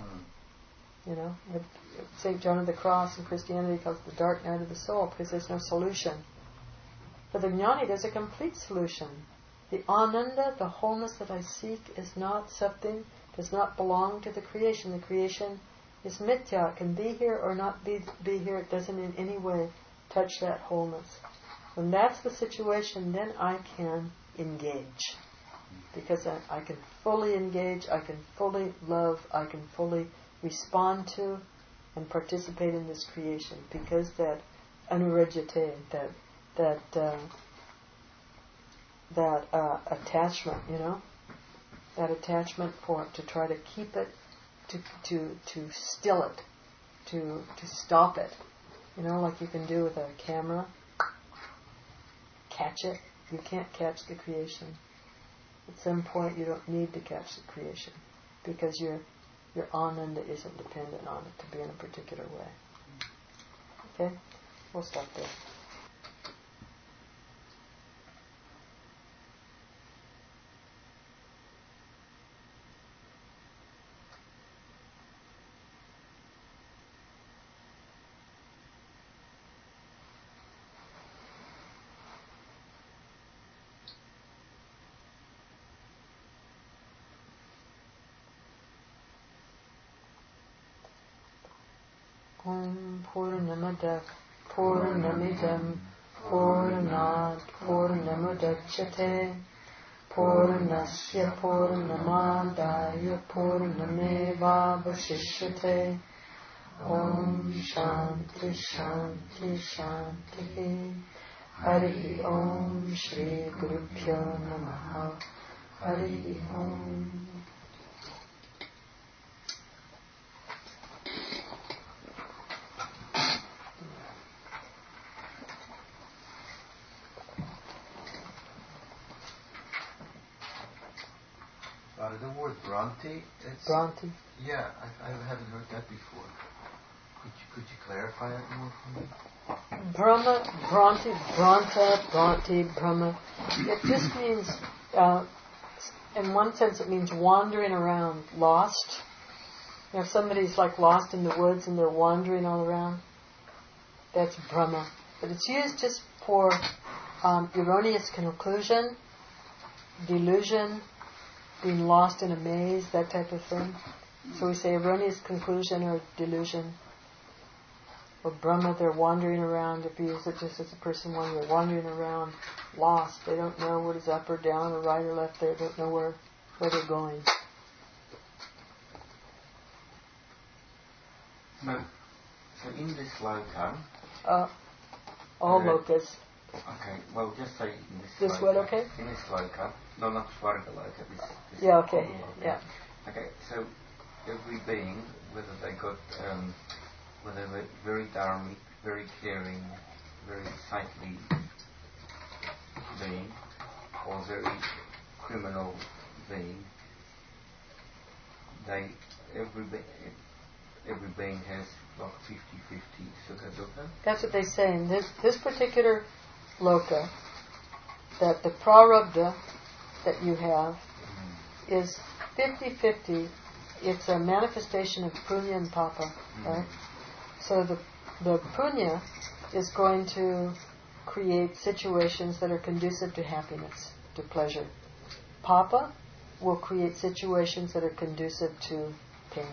St. John of the Cross in Christianity calls it the dark night of the soul because there's no solution. For the jnani, there's a complete solution. The ananda, the wholeness that I seek, is not something, does not belong to the creation. The creation is mithya. It can be here or not be here. It doesn't in any way touch that wholeness. When that's the situation, then I can engage. Because I can fully engage, I can fully love, I can fully respond to and participate in this creation. Because that anurajyate, that attachment, that attachment to try to keep it, to still it, to stop it, like you can do with a camera. Catch it. You can't catch the creation. At some point, you don't need to catch the creation because your ananda isn't dependent on it to be in a particular way. Okay? We'll stop there. Om Purnamada Purnamidam Purnat Purnamudachyate Purnasya Purnamadaya Purnameva Vashishyate. Om Shanti Shanti Shanti. Hari Om Shri Gurubhyo Namaha. Hari Om. The word Bhranti. Bhranti. Yeah, I haven't heard that before. Could you clarify that more for me? Brahma, Bhranti, Bhranta, Bhranti, Brahma. It just means, in one sense, it means wandering around, lost. If somebody's like lost in the woods and they're wandering all around, that's Brahma. But it's used just for erroneous conclusion, delusion, being lost in a maze, that type of thing. So we say erroneous conclusion or delusion. Or Brahma, they're wandering around. If you use it just as a person when they're wandering around, lost. They don't know what is up or down or right or left. They don't know where they're going. So in this loka... all lokas. Okay, well, just say in this loka. What, okay? In this loka. No, not Swarga loka. This yeah, okay. Loka. Yeah. Okay, so every being, whether they're very dharmic, very caring, very saintly being, or very criminal being, every being has like 50-50 sukha dukkha. That's what they say in this particular loka, that the prarabdha that you have is 50-50. It's a manifestation of punya and papa, right? So the punya is going to create situations that are conducive to happiness, to pleasure. Papa will create situations that are conducive to pain.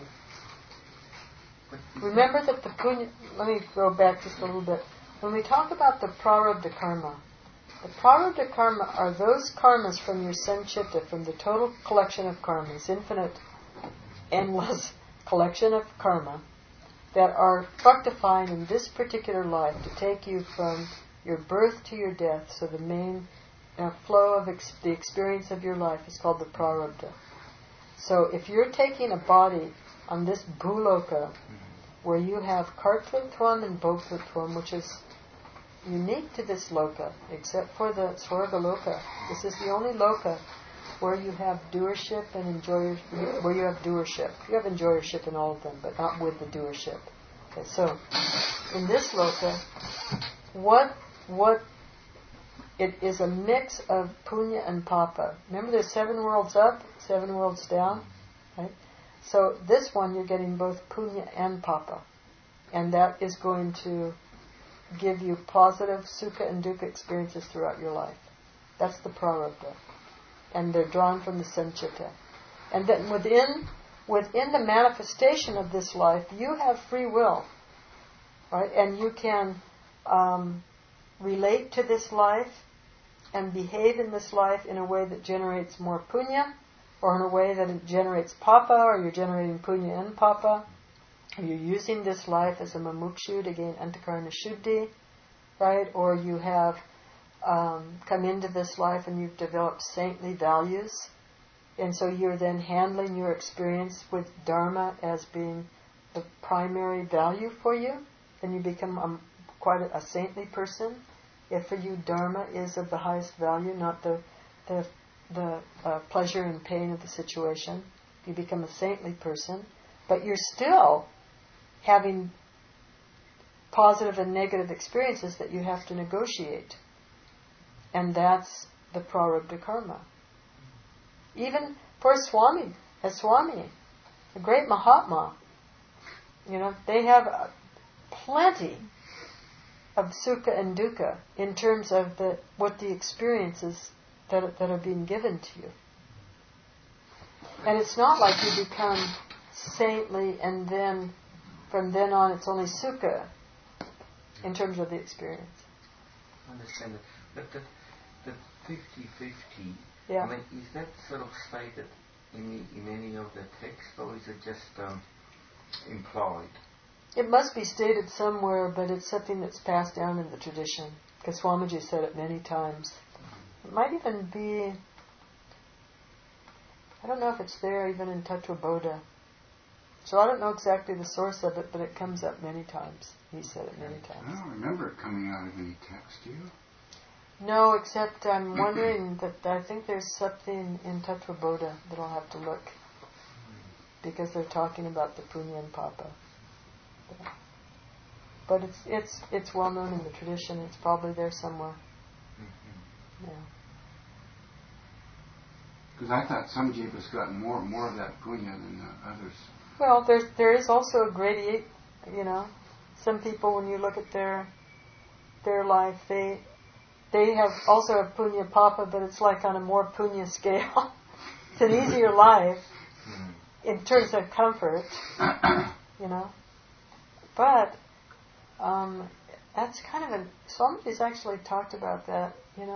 Remember that the punya, let me go back just a little bit. When we talk about the prarabdha karma are those karmas from your sanchita, from the total collection of karmas, infinite, endless collection of karma, that are fructifying in this particular life to take you from your birth to your death. So the main flow of the experience of your life is called the prarabdha. So if you're taking a body on this bhuloka, where you have kartritvam and bhoktritvam, which is unique to this loka, except for the Swarga loka. This is the only loka where you have doership and where you have doership. You have enjoyership in all of them, but not with the doership. Okay, so in this loka, what it is a mix of punya and papa. Remember, there's 7 worlds up, 7 worlds down, right? So this one, you're getting both punya and papa, and that is going to give you positive sukha and dukkha experiences throughout your life. That's the prarabdha. And they're drawn from the sanchita. And then within the manifestation of this life, you have free will, right? And you can relate to this life and behave in this life in a way that generates more punya, or in a way that it generates papa, or you're generating punya and papa. You're using this life as a mamukshu to gain antakarana shuddhi, right? Or you have come into this life and you've developed saintly values, and so you're then handling your experience with dharma as being the primary value for you. Then you become quite a saintly person. If for you dharma is of the highest value, not the pleasure and pain of the situation, you become a saintly person, but you're still having positive and negative experiences that you have to negotiate. And that's the prarabdha karma. Even for a Swami, a great Mahatma, they have plenty of sukha and dukkha in terms of what the experiences that are being given to you. And it's not like you become saintly and then from then on it's only sukha in terms of the experience. I understand that. But the 50-50, yeah. I mean, is that sort of stated in any of the texts, or is it just implied? It must be stated somewhere, but it's something that's passed down in the tradition, because Swamiji said it many times. It might even be, I don't know if it's there even in Tattva Bodha. So I don't know exactly the source of it, but it comes up many times. He said it many times. I don't remember it coming out of any text, do you? No, except I'm wondering that I think there's something in Tattva Bodha that I'll have to look, because they're talking about the punya and papa. But it's well known in the tradition. It's probably there somewhere. Yeah. Because I thought some jivas got more of that punya than others. Well, there is also a gradient. Some people, when you look at their life, they have also have punya papa, but it's like on a more punya scale. It's an easier life in terms of comfort, But That's kind of somebody's actually talked about that,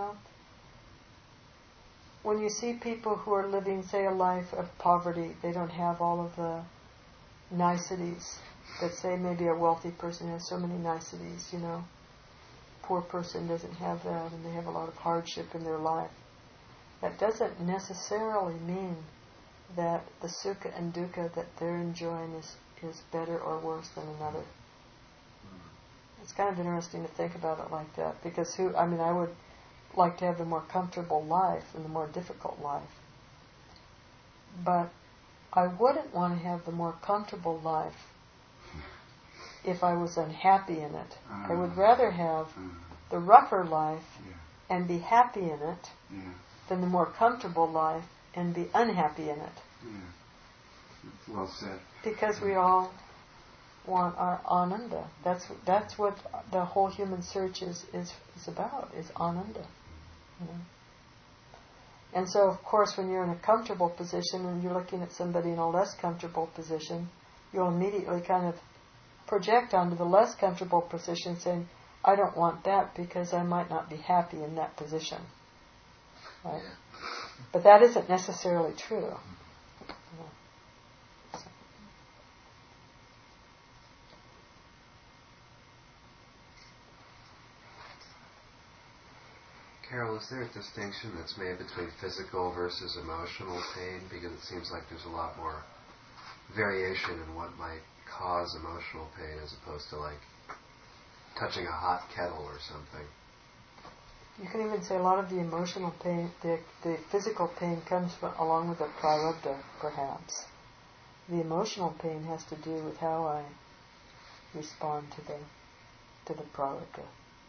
When you see people who are living, say, a life of poverty, they don't have all of the niceties that, say, maybe a wealthy person has so many niceties, Poor person doesn't have that, and they have a lot of hardship in their life. That doesn't necessarily mean that the sukha and dukkha that they're enjoying is better or worse than another. It's kind of interesting to think about it like that, because I would like to have the more comfortable life and the more difficult life. But I wouldn't want to have the more comfortable life if I was unhappy in it. I would rather have the rougher life and be happy in it than the more comfortable life and be unhappy in it. Well said. Because we all want our ananda. That's what the whole human search is about, is ananda. And so, of course, when you're in a comfortable position and you're looking at somebody in a less comfortable position, you'll immediately kind of project onto the less comfortable position, saying, I don't want that because I might not be happy in that position. Right? But that isn't necessarily true. Carol, is there a distinction that's made between physical versus emotional pain? Because it seems like there's a lot more variation in what might cause emotional pain as opposed to like touching a hot kettle or something. You can even say a lot of the emotional pain, the physical pain comes along with the prarabdha, perhaps. The emotional pain has to do with how I respond to the prarabdha.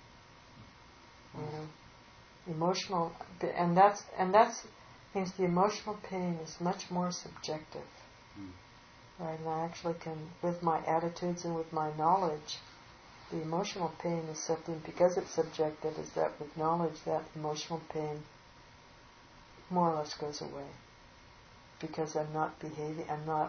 Emotional, and that's means the emotional pain is much more subjective. Right? And I actually can, with my attitudes and with my knowledge, the emotional pain is something, because it's subjective, is that with knowledge that emotional pain more or less goes away. Because I'm not behaving,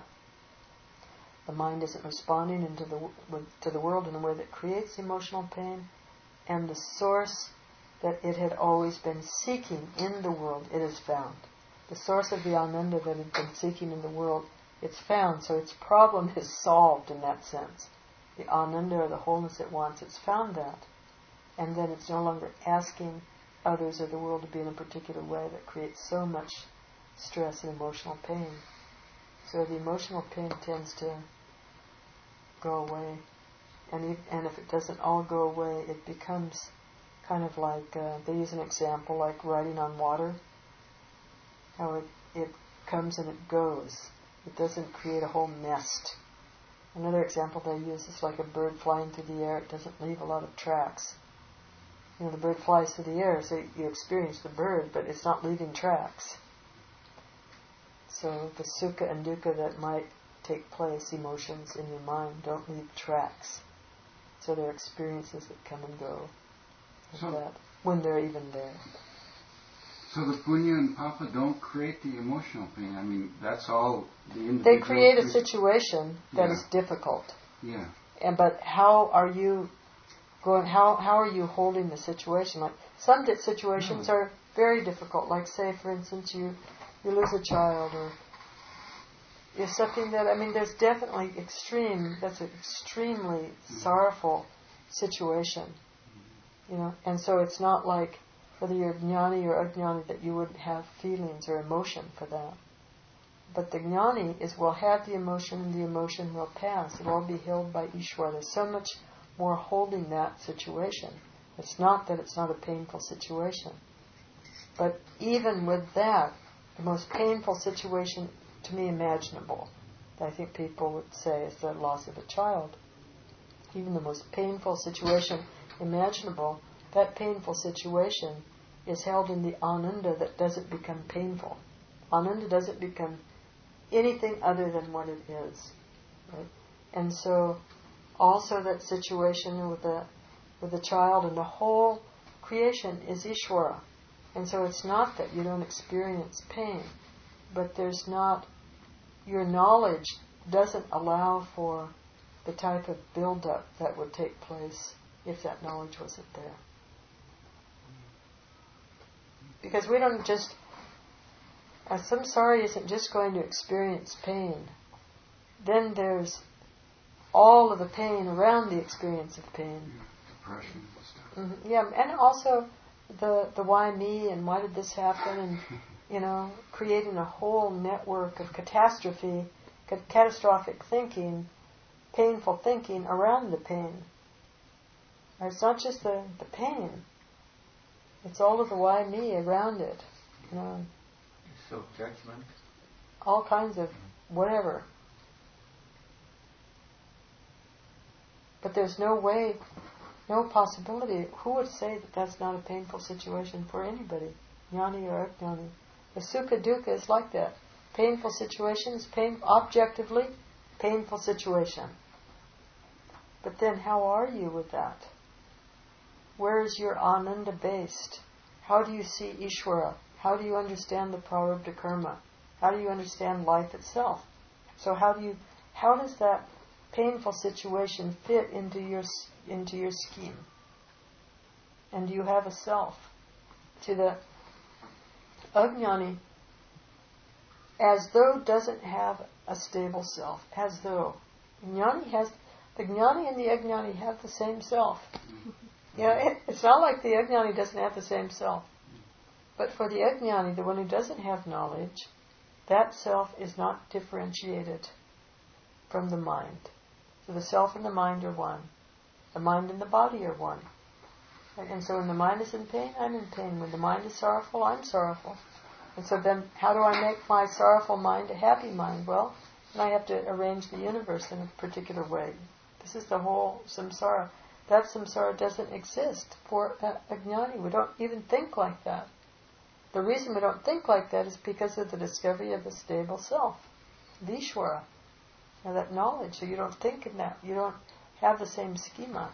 the mind isn't responding to the world in a way that creates emotional pain, and the source that it had always been seeking in the world, it is found. The source of the ananda that it had been seeking in the world, it's found, so its problem is solved in that sense. The ananda, or the wholeness it wants, it's found that. And then it's no longer asking others or the world to be in a particular way that creates so much stress and emotional pain. So the emotional pain tends to go away. And if it doesn't all go away, it becomes kind of like, they use an example like riding on water. How it comes and it goes. It doesn't create a whole nest. Another example they use is like a bird flying through the air. It doesn't leave a lot of tracks. The bird flies through the air, so you experience the bird, but it's not leaving tracks. So the sukha and dukkha that might take place, emotions in your mind, don't leave tracks. So they're experiences that come and go. That, when they're even there. So the punya and papa don't create the emotional pain. I mean, that's all the individual. They create a situation that is difficult. Yeah. But how are you going? How are you holding the situation? Like some situations are very difficult. Like say, for instance, you lose a child, or it's something that there's definitely That's an extremely sorrowful situation. And so it's not like whether you're jnani or ajnani that you wouldn't have feelings or emotion for that. But the jnani will have the emotion, and the emotion will pass. It will all be held by Ishvara. There's so much more holding that situation. It's not that it's not a painful situation. But even with that, the most painful situation to me imaginable, I think people would say, is the loss of a child. Even the most painful situation imaginable, that painful situation is held in the ananda that doesn't become painful. Ananda doesn't become anything other than what it is. Right? And so also that situation with the child and the whole creation is Ishvara. And so it's not that you don't experience pain, but your knowledge doesn't allow for the type of build-up that would take place if that knowledge wasn't there. Because we don't just, samsara isn't just going to experience pain. Then there's all of the pain around the experience of pain. Depression and stuff. Mm-hmm. Yeah, and also the why me and why did this happen, and creating a whole network of catastrophic thinking, painful thinking around the pain. And it's not just the pain; it's all of the why me around it. Self-judgment. All kinds of whatever. But there's no way, no possibility. Who would say that that's not a painful situation for anybody, jnani or ajnani? The sukha dukkha is like that. Painful situations, objectively, painful situation. But then how are you with that? Where is your ananda based? How do you see Ishvara? How do you understand the prarabdha karma? How do you understand life itself? So how does that painful situation fit into your scheme? And do you have a self? To the ajnani, as though doesn't have a stable self, as though the jnani and the ajnani have the same self. It's not like the ajnani doesn't have the same self. But for the ajnani, the one who doesn't have knowledge, that self is not differentiated from the mind. So the self and the mind are one. The mind and the body are one. Right? And so when the mind is in pain, I'm in pain. When the mind is sorrowful, I'm sorrowful. And so then how do I make my sorrowful mind a happy mind? Well, then I have to arrange the universe in a particular way. This is the whole samsara. That samsara doesn't exist for ajnani. We don't even think like that. The reason we don't think like that is because of the discovery of the stable self, the Ishvara, that knowledge. So you don't think in that. You don't have the same schema.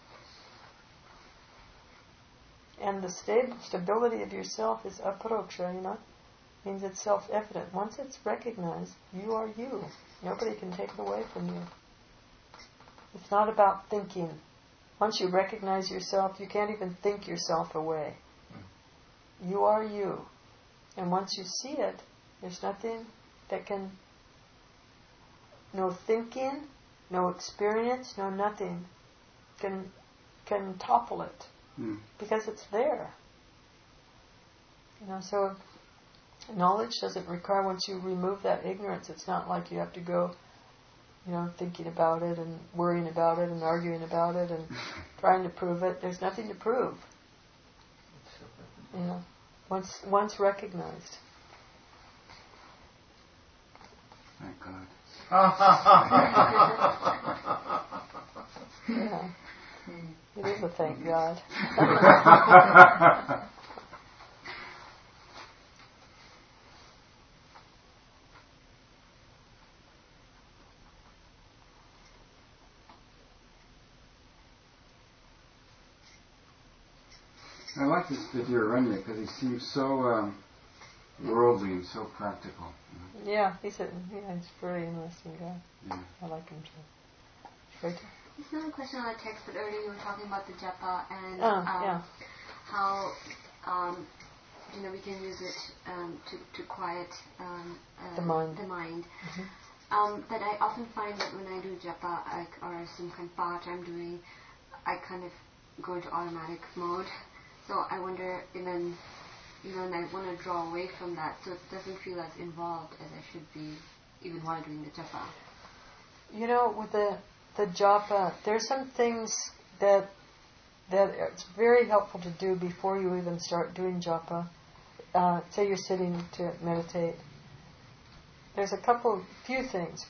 And the stability of yourself is aparoksha, means it's self-evident. Once it's recognized, you are you. Nobody can take it away from you. It's not about thinking. Once you recognize yourself, you can't even think yourself away. You are you. And once you see it, there's nothing that can, no thinking, no experience, no nothing can topple it. Because it's there. So knowledge doesn't require, once you remove that ignorance, it's not like you have to go, thinking about it and worrying about it and arguing about it and trying to prove it. There's nothing to prove. Once recognized. Thank God. Yeah. It is a thank God. I like this Vidyaranya because he seems so worldly and so practical. Yeah, he's a very interesting guy. Yeah. I like him too. Right? It's not a question on the text, but earlier you were talking about the japa and how we can use it to quiet the mind. Mm-hmm. But I often find that when I do japa or some kind of path I'm doing, I kind of go into automatic mode. So I wonder, and then and I want to draw away from that, so it doesn't feel as involved as I should be, even while doing the japa. With the japa, there's some things that it's very helpful to do before you even start doing japa. Say you're sitting to meditate. There's few things.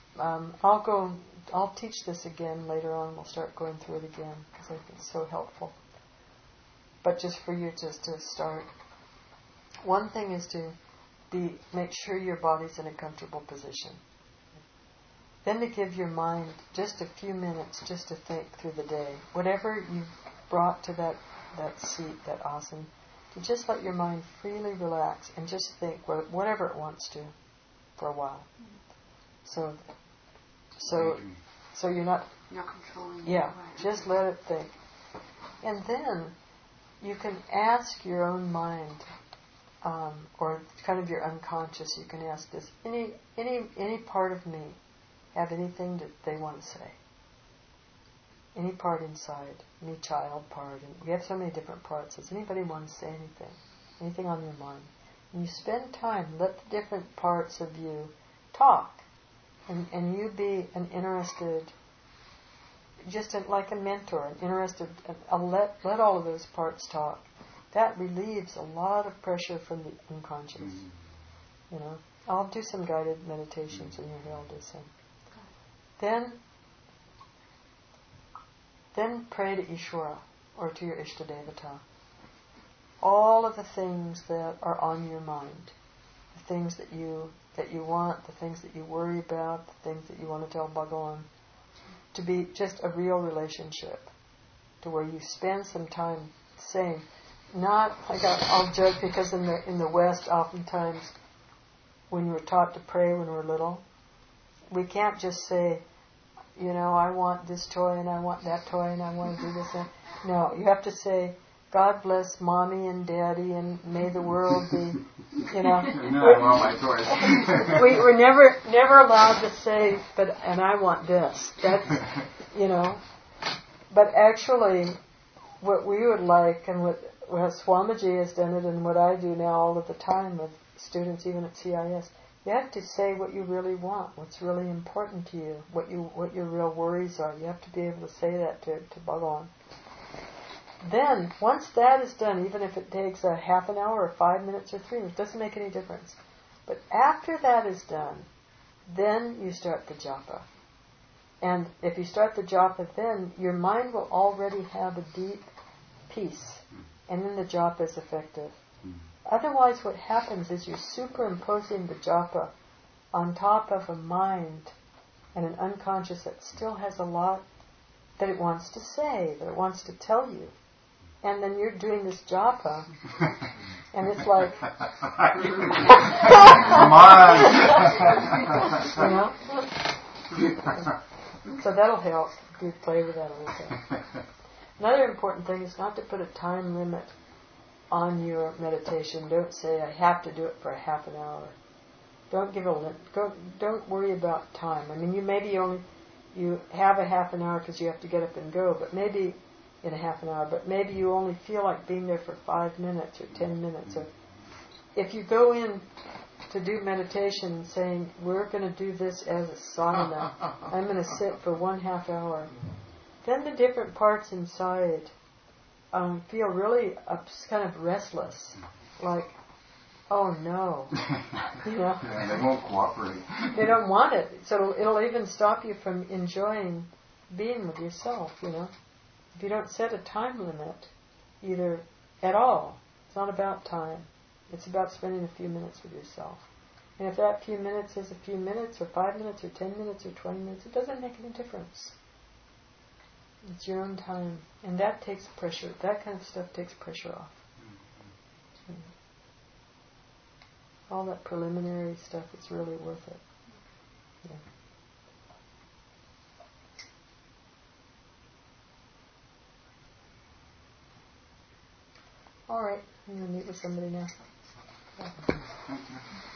I'll teach this again later on. We'll start going through it again because I think it's so helpful. But just for you just to start. One thing is to make sure your body's in a comfortable position. Then to give your mind just a few minutes just to think through the day. Whatever you've brought to that seat, that asana, to just let your mind freely relax and just think whatever it wants to for a while. So So you're not... Not controlling. Yeah, Right. just let it think. And then you can ask your own mind, or kind of your unconscious, you can ask this, any part of me have anything that they want to say? Any part inside, any child part, and we have so many different parts. Does anybody want to say anything? Anything on your mind? And you spend time, let the different parts of you talk, and you be an interested, like a mentor, an interested, let all of those parts talk. That relieves a lot of pressure from the unconscious. You know, I'll do some guided meditations, and you'll do some. Then pray to Ishvara, or to your Ishtadevata. All of the things that are on your mind, the things that you want, the things that you worry about, the things that you want to tell Bhagavan, to be just a real relationship, to where you spend some time saying, I'll joke because in the West, oftentimes, when we're taught to pray when we're little, we can't just say, I want this toy and I want that toy and I want to do this. No, you have to say, God bless Mommy and Daddy and may the world be, No, I want my toys. We're never allowed to say, and I want this. That's, But actually, what we would like, and what Swamiji has done it, and what I do now all of the time with students, even at CIS, you have to say what you really want, what's really important to you, what your real worries are. You have to be able to say that to Bhagavan. Then, once that is done, even if it takes a half an hour or 5 minutes or 3 minutes, it doesn't make any difference. But after that is done, then you start the japa. And if you start the japa then, your mind will already have a deep peace. And then the japa is effective. Otherwise, what happens is you're superimposing the japa on top of a mind and an unconscious that still has a lot that it wants to say, that it wants to tell you. And then you're doing this japa, and it's like... Come on! So that'll help if you play with that a little bit. Another important thing is not to put a time limit on your meditation. Don't say, I have to do it for a half an hour. Don't give a limit. Don't worry about time. I mean, you have a half an hour because you have to get up and go, but maybe in a half an hour, but maybe you only feel like being there for 5 minutes or 10 minutes. Or if you go in to do meditation and saying, we're going to do this as a sadhana, I'm going to sit for 1/2 hour, then the different parts inside feel really kind of restless, like, oh no, Yeah, they won't cooperate. They don't want it, so it'll even stop you from enjoying being with yourself. If you don't set a time limit, either at all, it's not about time. It's about spending a few minutes with yourself. And if that few minutes is a few minutes, or 5 minutes, or 10 minutes, or 20 minutes, it doesn't make any difference. It's your own time. And that takes pressure. That kind of stuff takes pressure off. All that preliminary stuff, it's really worth it. Yeah. All right. I'm going to meet with somebody now. Yeah. Thank you.